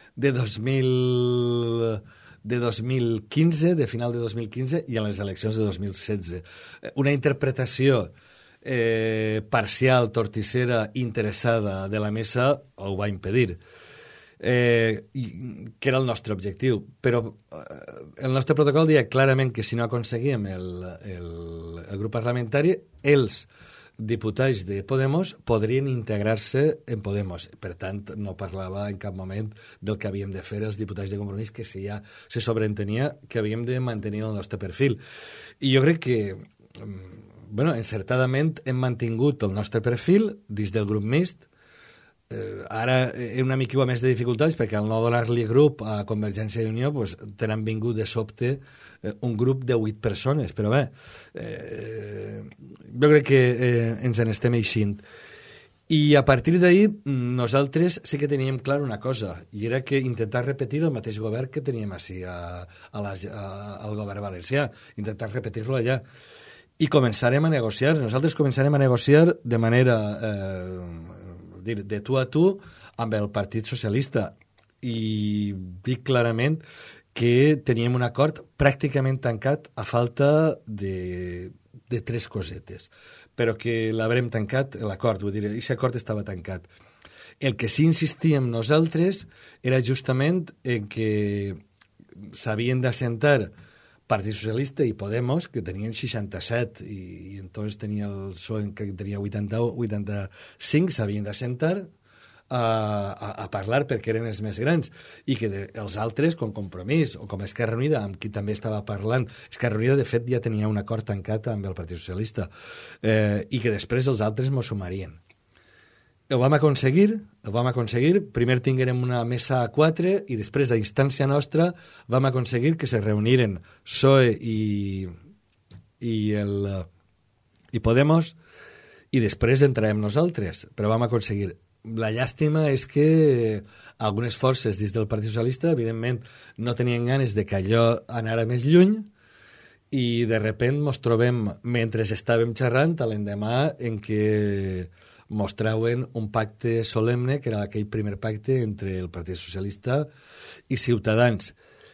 2015, de final de 2015, i en les eleccions de 2016. Una interpretació parcial, torticera, interessada de la mesa ho va impedir, que era el nostre objectiu. Però el nostre protocol deia clarament que si no aconseguíem el grup parlamentari, els diputats de Podemos podrien integrar-se en Podemos. Per tant, no parlava en cap moment del que havíem de fer els diputats de Compromís, que si ja se sobreentenia que havíem de mantenir el nostre perfil. I jo crec que, encertadament hem mantingut el nostre perfil dins del grup mixt. Ara una mica més de dificultats perquè al no donar-li grup a Convergència i Unió tenen vingut de sobte un grup de 8 persones, però bé, jo crec que ens en estem eixint. I a partir d'ahir nosaltres sí que teníem clar una cosa, i era que intentar repetir el mateix govern que teníem així al govern valencià, intentar repetir-lo allà. I començarem a negociar, nosaltres començarem a negociar de manera de tu a tu amb el Partit Socialista, i dic clarament que teníem un acord pràcticament tancat a falta de 3 cosetes, però que l'haurem tancat l'acord, vull dir, aquest acord estava tancat. El que sí insistíem nosaltres era justament en que s'havien d'assentar Partit Socialista i Podemos, que tenien 67, i entonces tenia el PSOE que tenia 85, s'havien d'assentar a parlar perquè eren els més grans, i que els altres, com Compromís o com Esquerra Unida, amb qui també estava parlant, Esquerra Unida de fet ja tenia un acord tancat amb el Partit Socialista, i que després els altres m'ho sumarien. Ho vam aconseguir, primer tinguérem una mesa a 4 i després, a instància nostra, vam aconseguir que se reuniren PSOE i Podemos, i després entrarem nosaltres, però vam aconseguir. La llàstima és que algunes forces dins del Partit Socialista, evidentment, no tenien ganes de que allò anara més lluny, i de repent mos trobem, mentre estàvem xerrant, a l'endemà en què mostraven un pacte solemne, que era aquell primer pacte entre el Partit Socialista i Ciutadans.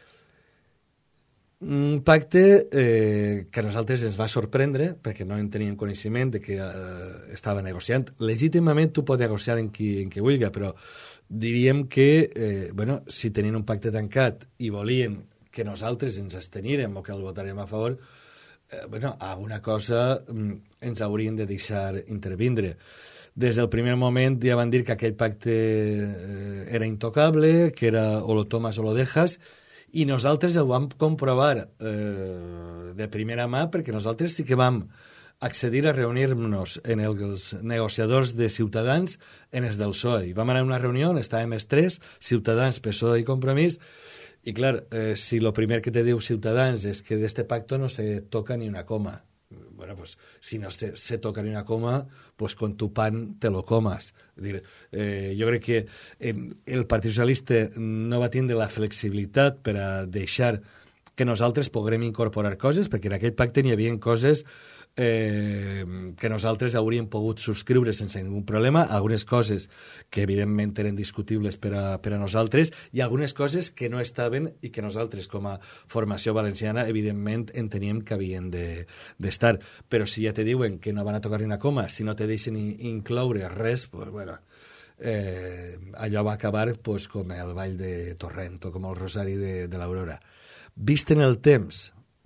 Un pacte que a nosaltres ens va sorprendre, perquè no en teníem coneixement de que estava negociant. Legítimament tu pots negociar en qui vulgui, però diríem que, si tenien un pacte tancat i volien que nosaltres ens abstenírem o que el votarem a favor, alguna cosa ens haurien de deixar intervindre. Des del primer moment ja van dir que aquell pacte era intocable, que era o lo tomas o lo dejas, i nosaltres el vam comprovar de primera mà, perquè nosaltres sí que vam accedir a reunir-nos en els negociadors de Ciutadans en els del PSOE. I vam anar a una reunió on estàvem els 3, Ciutadans, PSOE i Compromís, i clar, si el primer que te diu Ciutadans és que d'este pacto no se toca ni una coma, si no se toca ni una coma, con tu pan te lo comas. Jo crec que el Partit Socialista no va tindre la flexibilitat per a deixar que nosaltres poguem incorporar coses, perquè en aquell pacte n'hi havia coses que nosaltres hauríem pogut subscriure sense ningú problema, algunes coses que evidentment eren discutibles per a nosaltres i algunes coses que no estaven i que nosaltres com a formació valenciana evidentment enteníem que havien d'estar. Però si ja te diuen que no van a tocar ni una coma, si no te deixen incloure res, pues, bueno, allò va acabar pues, com el Ball de Torrent o com el Rosari de l'Aurora. Vist en el temps,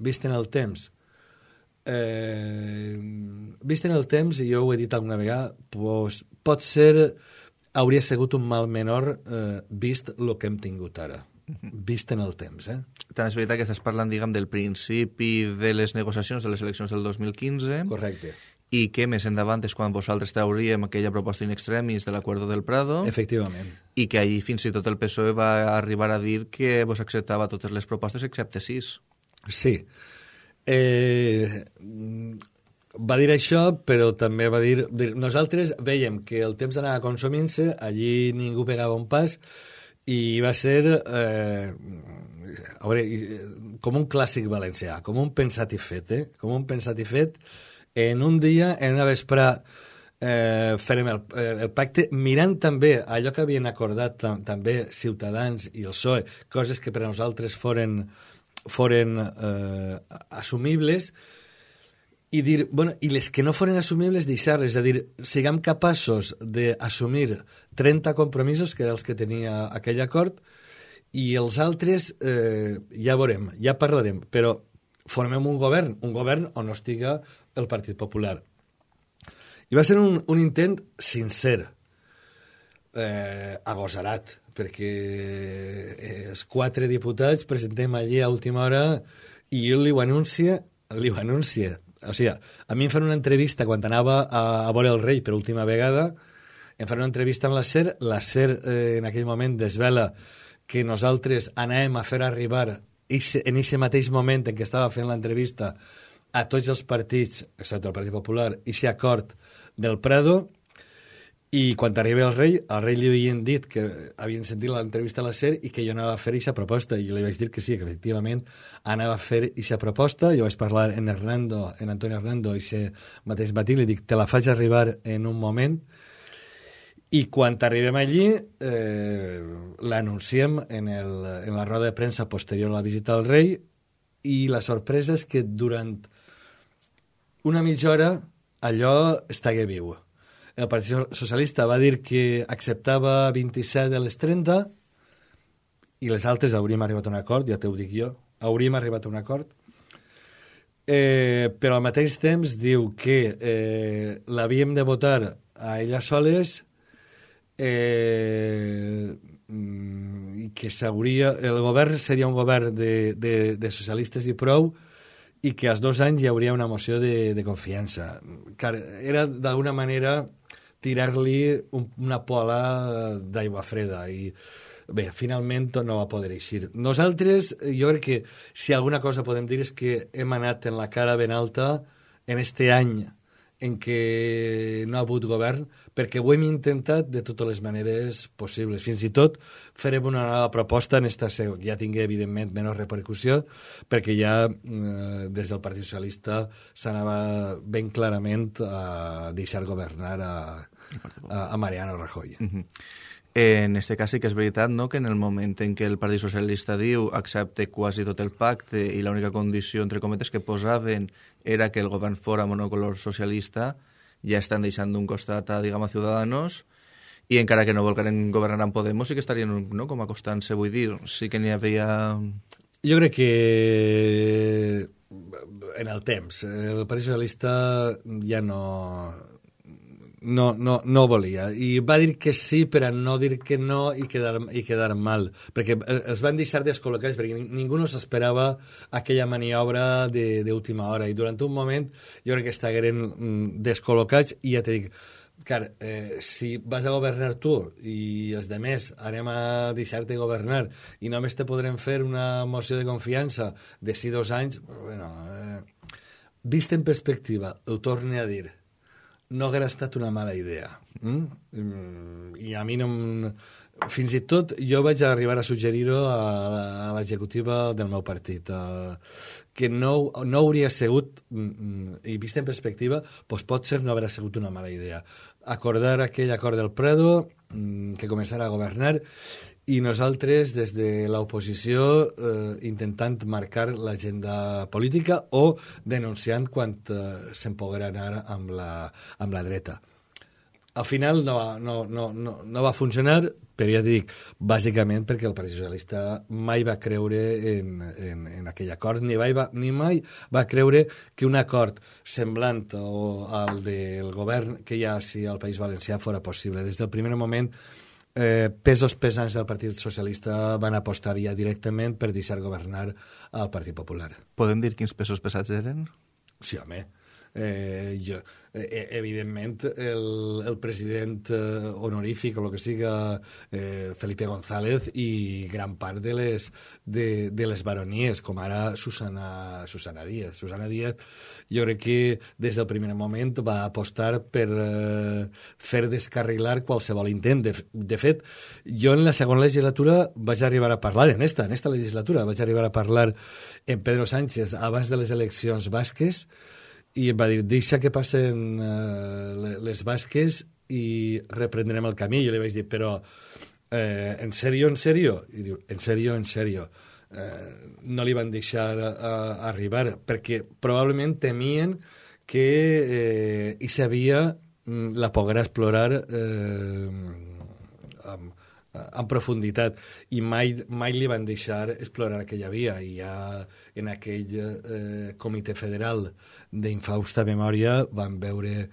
i jo ho he dit alguna vegada, pues, pot ser, hauria sigut un mal menor vist el que hem tingut ara. Vist en el temps, També és veritat que estàs parlant, diguem, del principi de les negociacions de les eleccions del 2015. Correcte. I que més endavant és quan vosaltres trauríem aquella proposta in extremis de l'Acuerdo del Prado. Efectivament. I que allí fins i tot el PSOE va arribar a dir que vos acceptava totes les propostes excepte 6. Sí. Va dir això, però també va dir... Nosaltres veiem que el temps anava consumint-se, allí ningú pegava un pas, i va ser com un clàssic valencià, com un pensat i fet, com un pensat i fet. En un dia, en una vesprà, farem el pacte, mirant també allò que havien acordat també Ciutadans i el PSOE, coses que per a nosaltres foren assumibles, i dir, bueno, i les que no foren assumibles deixar-les, és a dir, siguem capaços d'assumir 30 compromisos, que eren els que tenia aquell acord, i els altres ja veurem, ja parlarem, però formem un govern on no estiga el Partit Popular. I va ser un intent sincer, agosarat, perquè els 4 diputats presentem allí a última hora i ell li ho anuncia. O sigui, a mi em fan una entrevista quan anava a veure el rei per última vegada, em fan una entrevista amb la SER en aquell moment desvela que nosaltres anàvem a fer arribar en aquest mateix moment en què estava fent l'entrevista a tots els partits, excepte el Partit Popular, i aquest acord del Prado, i quan arriba al rei li havien dit que havien sentit l'entrevista a la SER i que jo anava a fer aquesta proposta, i jo li vaig dir que sí, que efectivament anava a fer aquesta proposta. Jo vaig parlar en Antonio Hernando, i aquest mateix matí li dic, te la faig arribar en un moment, i quan arribem allí l'anunciem en la roda de premsa posterior a la visita al rei, i la sorpresa és que durant una mitja hora allò estagué viu. El Partit Socialista va dir que acceptava 27 de les 30 i les altres hauríem arribat a un acord, ja t'ho dic jo, hauríem arribat a un acord, però al mateix temps diu que l'havíem de votar a elles soles i que el govern seria un govern de socialistes i prou, i que als 2 anys hi hauria una moció de confiança. Era d'alguna manera tirar-li una pola d'aigua freda, i bé, finalment no va poder eixir. Nosaltres, jo crec que si alguna cosa podem dir és que hem anat en la cara ben alta en este any en què no ha hagut govern, perquè ho hem intentat de totes les maneres possibles. Fins i tot farem una nova proposta en esta seu, que ja tingui, evidentment, menys repercussió, perquè ja des del Partit Socialista s'anava ben clarament a deixar governar a Mariano Rajoy. En este cas sí que és veritat, no?, que en el moment en què el Partit Socialista diu accepte quasi tot el pacte i l'única condició, entre cometes, que posaven era que el govern fora monocolor socialista, ja estan deixant d'un costat a, diguem, a Ciudadanos, i encara que no volgueren governar amb Podemos sí que estarien, no?, com acostant-se, vull dir, sí que n'hi havia... Jo crec que en el temps el Partit Socialista ja no volia, i va dir que sí per a no dir que no i quedar mal, perquè es van deixar descol·locats, perquè ningú no s'esperava aquella maniobra d'última hora, i durant un moment jo crec que estaven descol·locats, i ja te dic, si vas a governar tu i els demés anem a deixar-te governar i només te podrem fer una moció de confiança de 2 anys, bueno, vist en perspectiva, ho torne a dir, no haguera estat una mala idea. I a mi no... Fins i tot jo vaig arribar a suggerir-ho a l'executiva del meu partit, que no hauria sigut, i vist en perspectiva, doncs potser no hauria sigut una mala idea. Acordar aquell acord del Prado, que començara a governar, i nosaltres, des de l'oposició, intentant marcar l'agenda política o denunciant quan se'n poguera anar amb la dreta. Al final no va funcionar, però ja dic, bàsicament perquè el Partit Socialista mai va creure en aquell acord, ni mai va creure que un acord semblant al del govern que hi ha al País Valencià fora possible. Des del primer moment, pesos pesants del Partit Socialista van apostar ja directament per deixar governar al Partit Popular. Podem dir quins pesos pesats eren? Sí, home. Evidentment el president honorífic o el que siga, Felipe González, i gran part de les baronies, com ara Susana Díaz. Susana Díaz, jo crec que des del primer moment va apostar per fer descarrilar qualsevol intent. De fet, jo en la segona legislatura vaig arribar a parlar, en esta legislatura vaig arribar a parlar en Pedro Sánchez abans de les eleccions basques, i em va dir, deixa que passen les basques i reprendrem el camí. Jo li vaig dir, però en sèrio? I diu, en sèrio. No li van deixar arribar, perquè probablement temien que hi s'havia la poguera explorar en profunditat, i mai li van deixar explorar aquella via. I ja en aquell comitè federal d'infausta memòria van veure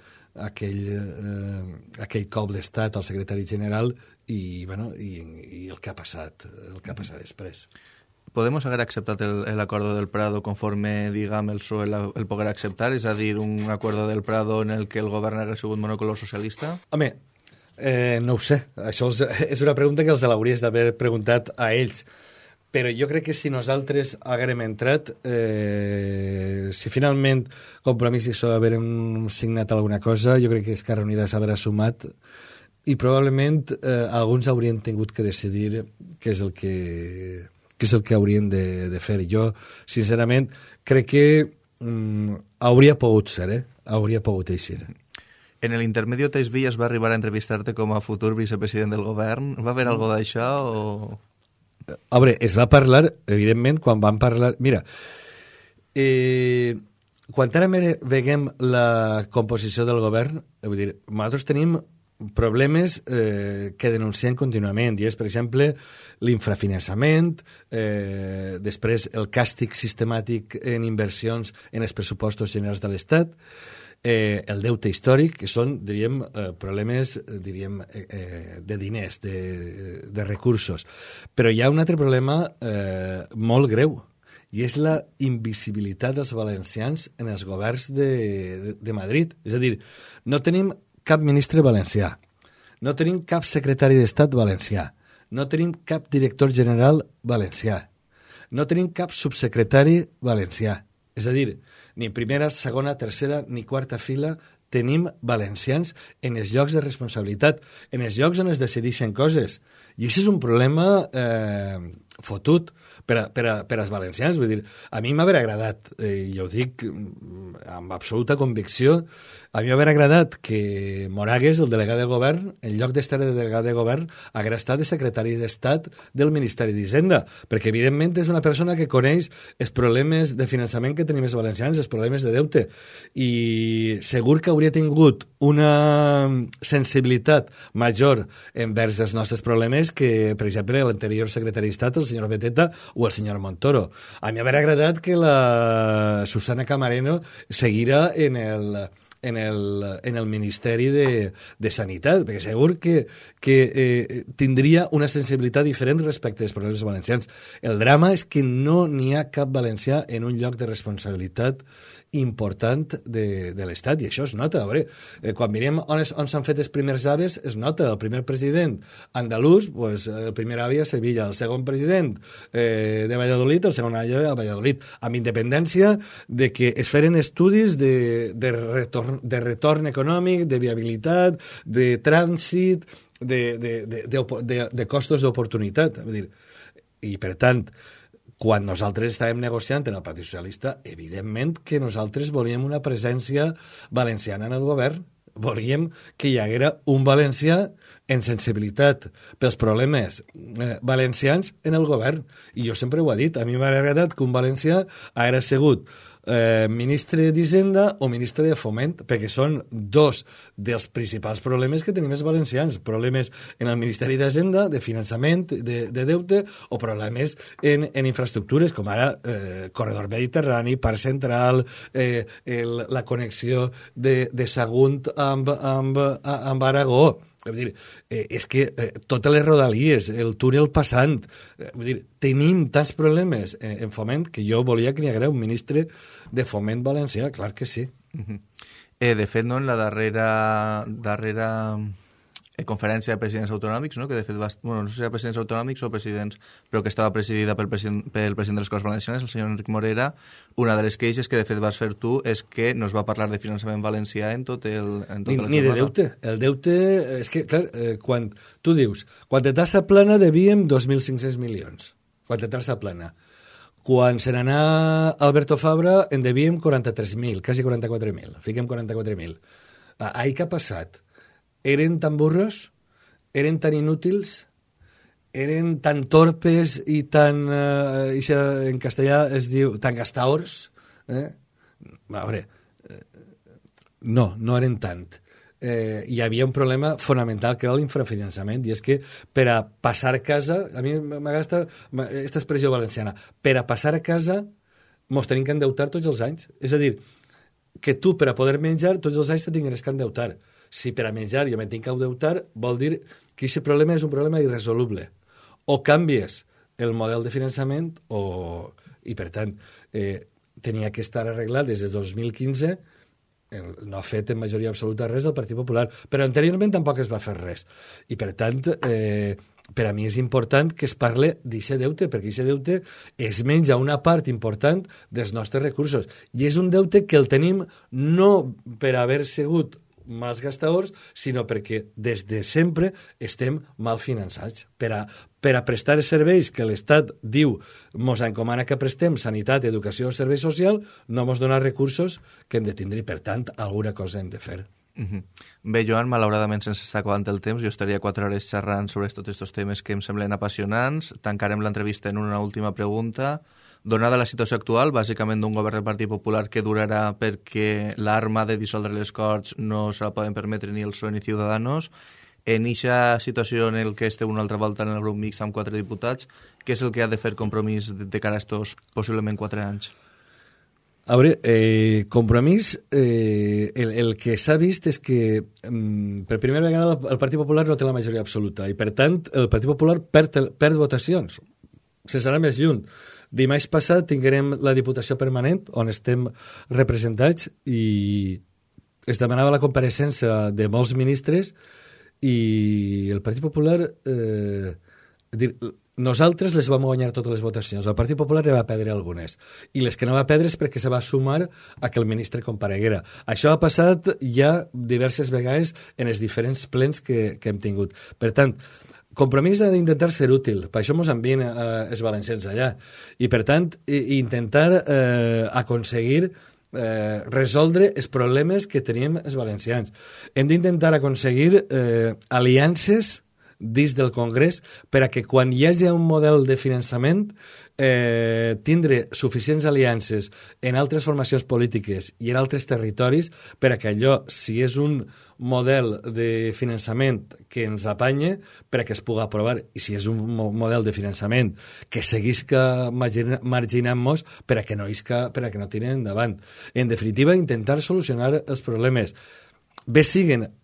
aquell cop d'estat al secretari general i el que ha passat després. Podemos haver acceptat l'acord del Prado conforme, diguem, el PSOE el poguera acceptar? És a dir, un acord del Prado en el que el govern hagués sigut monocolor socialista? Home, no ho sé. Això és una pregunta que els l'hauries d'haver preguntat a ells. Però jo crec que si nosaltres haguérem entrat, si finalment Compromís i PSOE haguérem signat alguna cosa, jo crec que Esquerra Unida s'haurà sumat i probablement alguns haurien tingut que decidir què és el que haurien de fer. Jo, sincerament, crec que hauria pogut ser, hauria pogut eixir. En el intermedio, Teis Villas va arribar a entrevistar-te com a futur vicepresident del govern. Va haver alguna cosa d'això o...? A veure, es va parlar, evidentment, quan van parlar... Mira, quan ara veiem la composició del govern, vull dir, nosaltres tenim problemes que denunciem contínuament, i és, per exemple, l'infrafinançament, després el càstig sistemàtic en inversions en els pressupostos generals de l'Estat, el deute històric, que són, diríem, problemes, de diners, de recursos. Però hi ha un altre problema molt greu, i és la invisibilitat dels valencians en els governs de Madrid. És a dir, no tenim cap ministre valencià, no tenim cap secretari d'Estat valencià, no tenim cap director general valencià, no tenim cap subsecretari valencià. És a dir, ni primera, segona, tercera ni quarta fila tenim valencians en els llocs de responsabilitat, en els llocs on es decideixen coses. I això és un problema fotut per als valencians. Vull dir, a mi m'hauria agradat, i ho dic amb absoluta convicció, a mi m'hauria agradat que Moragues, el delegat de govern, en lloc d'estar de delegat de govern, hagués estat de secretari d'Estat del Ministeri d'Hisenda, perquè evidentment és una persona que coneix els problemes de finançament que tenim els valencians, els problemes de deute, i segur que hauria tingut una sensibilitat major envers els nostres problemes que, per exemple, l'anterior secretari d'Estat, el senyor Beteta, o el senyor Montoro. A mi m'hauria agradat que la Susana Camareno seguira en el Ministeri de Sanitat, perquè segur que tindria una sensibilitat diferent respecte als problemes valencians. El drama és que no n'hi ha cap valencià en un lloc de responsabilitat important de l'Estat, i això es nota. A veure, quan mirem on s'han fet els primers avis, es nota. El primer president andalús, pues, el primer avi a Sevilla, el segon president de Valladolid, el segon avi a Valladolid, amb independència de que es feren estudis de retorn econòmic, de viabilitat, de trànsit, de costos d'oportunitat. I, per tant, quan nosaltres estàvem negociant en el Partit Socialista, evidentment que nosaltres volíem una presència valenciana en el govern. Volíem que hi haguera un valencià en sensibilitat pels problemes valencians en el govern. I jo sempre ho he dit, a mi m'ha agradat que un valencià hagués sigut ministre d'Hisenda o ministre de Foment, perquè són dos dels principals problemes que tenim els valencians, problemes en el Ministeri d'Hisenda, de finançament, de deute, o problemes en infraestructures, com ara corredor mediterrani, Parc Central, la connexió de Sagunt amb Aragó. És que totes les rodalies, el túnel passant, tenim tants problemes en Foment que jo volia que hi hagués un ministre de Foment valencià, clar que sí. De fet, no, en la darrera conferència de presidents autonòmics, no? Que de fet no sé si era presidents autonòmics o presidents, però que estava presidida pel president de les Corts Valencianes, el senyor Enric Morera. Una de les queixes que de fet vas fer tu és que no es va parlar de finançament valencià en tot el... Ni de deute. El deute, és que, clar, quan tu dius, quan de tassa plana devíem 2.500 milions, quan de tassa plana. Quan se n'anà Alberto Fabra en devíem 43.000, quasi 44.000, fiquem 44.000. Ahir què ha passat? Eren tan burros, eren tan inútils, eren tan torpes i tan, en castellà es diu, tan gastaors. A veure, no eren tant. Hi havia un problema fonamental que era l'infrafinançament, i és que per a passar casa, a mi m'agrada aquesta expressió valenciana, per a passar a casa mos tenim que endeutar tots els anys. És a dir, que tu per a poder menjar tots els anys te tingues que endeutar. Si per a menjar jo me tinc que endeutar, vol dir que aquest problema és un problema irresoluble. O canvies el model de finançament i, per tant, tenia que estar arreglat des de 2015, no ha fet en majoria absoluta res del Partit Popular, però anteriorment tampoc es va fer res. I, per tant, per a mi és important que es parle d'aquest deute, perquè aquest deute es menja una part important dels nostres recursos. I és un deute que el tenim no per haver sigut mals gastadors, sinó perquè des de sempre estem mal finançats. Per a prestar els serveis que l'Estat diu mos encomana que prestem, sanitat, educació o servei social, no mos dona recursos que hem de tindre i, per tant, alguna cosa hem de fer. Bé, Joan, malauradament se'ns està acabant el temps. Jo estaria 4 hores xerrant sobre tots aquests temes que em semblen apassionants. Tancarem l'entrevista en una última pregunta. Donada la situació actual, bàsicament d'un govern del Partit Popular que durarà perquè l'arma de dissoldre les Corts no se la poden permetre ni el PSOE ni Ciudadanos, en aquesta situació en què esteu una altra volta en el grup mixt amb 4 diputats, què és el que ha de fer Compromís de cara a estos possiblement 4 anys? A veure, Compromís, el que s'ha vist és que per primera vegada el Partit Popular no té la majoria absoluta i, per tant, el Partit Popular perd votacions. Se serà més lluny. Dimarts passat tinguem la Diputació Permanent, on estem representats, i es demanava la compareixença de molts ministres i el Partit Popular... nosaltres les vam guanyar totes les votacions. El Partit Popular ne va perdre algunes. I les que no va perdre és perquè se va sumar a que el ministre compareguera. Això ha passat ja diverses vegades en els diferents plens que hem tingut. Per tant, Compromís ha d'intentar ser útil, per això ens envien els valencians allà, i per tant intentar aconseguir resoldre els problemes que tenim els valencians. Hem d'intentar aconseguir aliances dins del Congrés per a que quan hi hagi un model de finançament tindre suficients aliances en altres formacions polítiques i en altres territoris per a que allò, si és un model de finançament que ens apanye, per a que es pugui aprovar, i si és un model de finançament que seguisca marginant-nos per a que no tiren endavant. En definitiva, intentar solucionar els problemes, bé siguen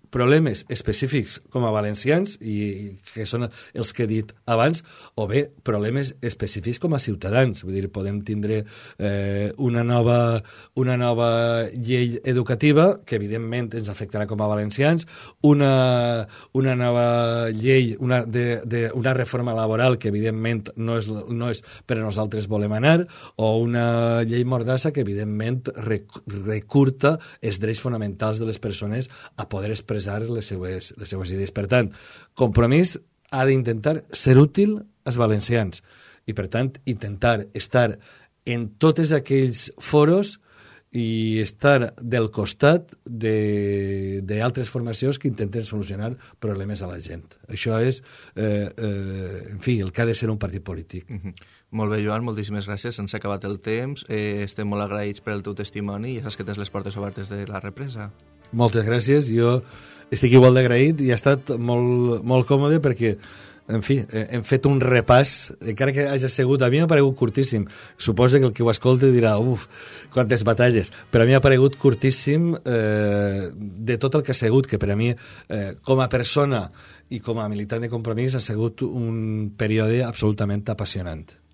problemes específics com a valencians, i que són els que he dit abans, o bé problemes específics com a ciutadans. Vull dir, podem tindre una nova llei educativa que evidentment ens afectarà com a valencians, una nova llei, una reforma laboral que evidentment no és per a nosaltres volem anar, o una llei mordassa que evidentment recurta els drets fonamentals de les persones a poder expressar les seues idees. Per tant, Compromís ha d'intentar ser útil als valencians i, per tant, intentar estar en tots aquells foros i estar del costat d'altres formacions que intenten solucionar problemes a la gent. Això és, en fi, el que ha de ser un partit polític. Molt bé, Joan, moltíssimes gràcies. Se'ns ha acabat el temps. Estem molt agraïts per el teu testimoni i ja saps que tens les portes obertes de la represa. Moltes gràcies. Jo estic igual d'agraït i ha estat molt, molt còmode perquè, en fi, hem fet un repàs, encara que hagi sigut, a mi m'ha paregut curtíssim. Suposo que el que ho escolti dirà, quantes batalles, però a mi m'ha paregut curtíssim de tot el que ha sigut, que per a mi, com a persona i com a militant de Compromís, ha sigut un període absolutament apassionant.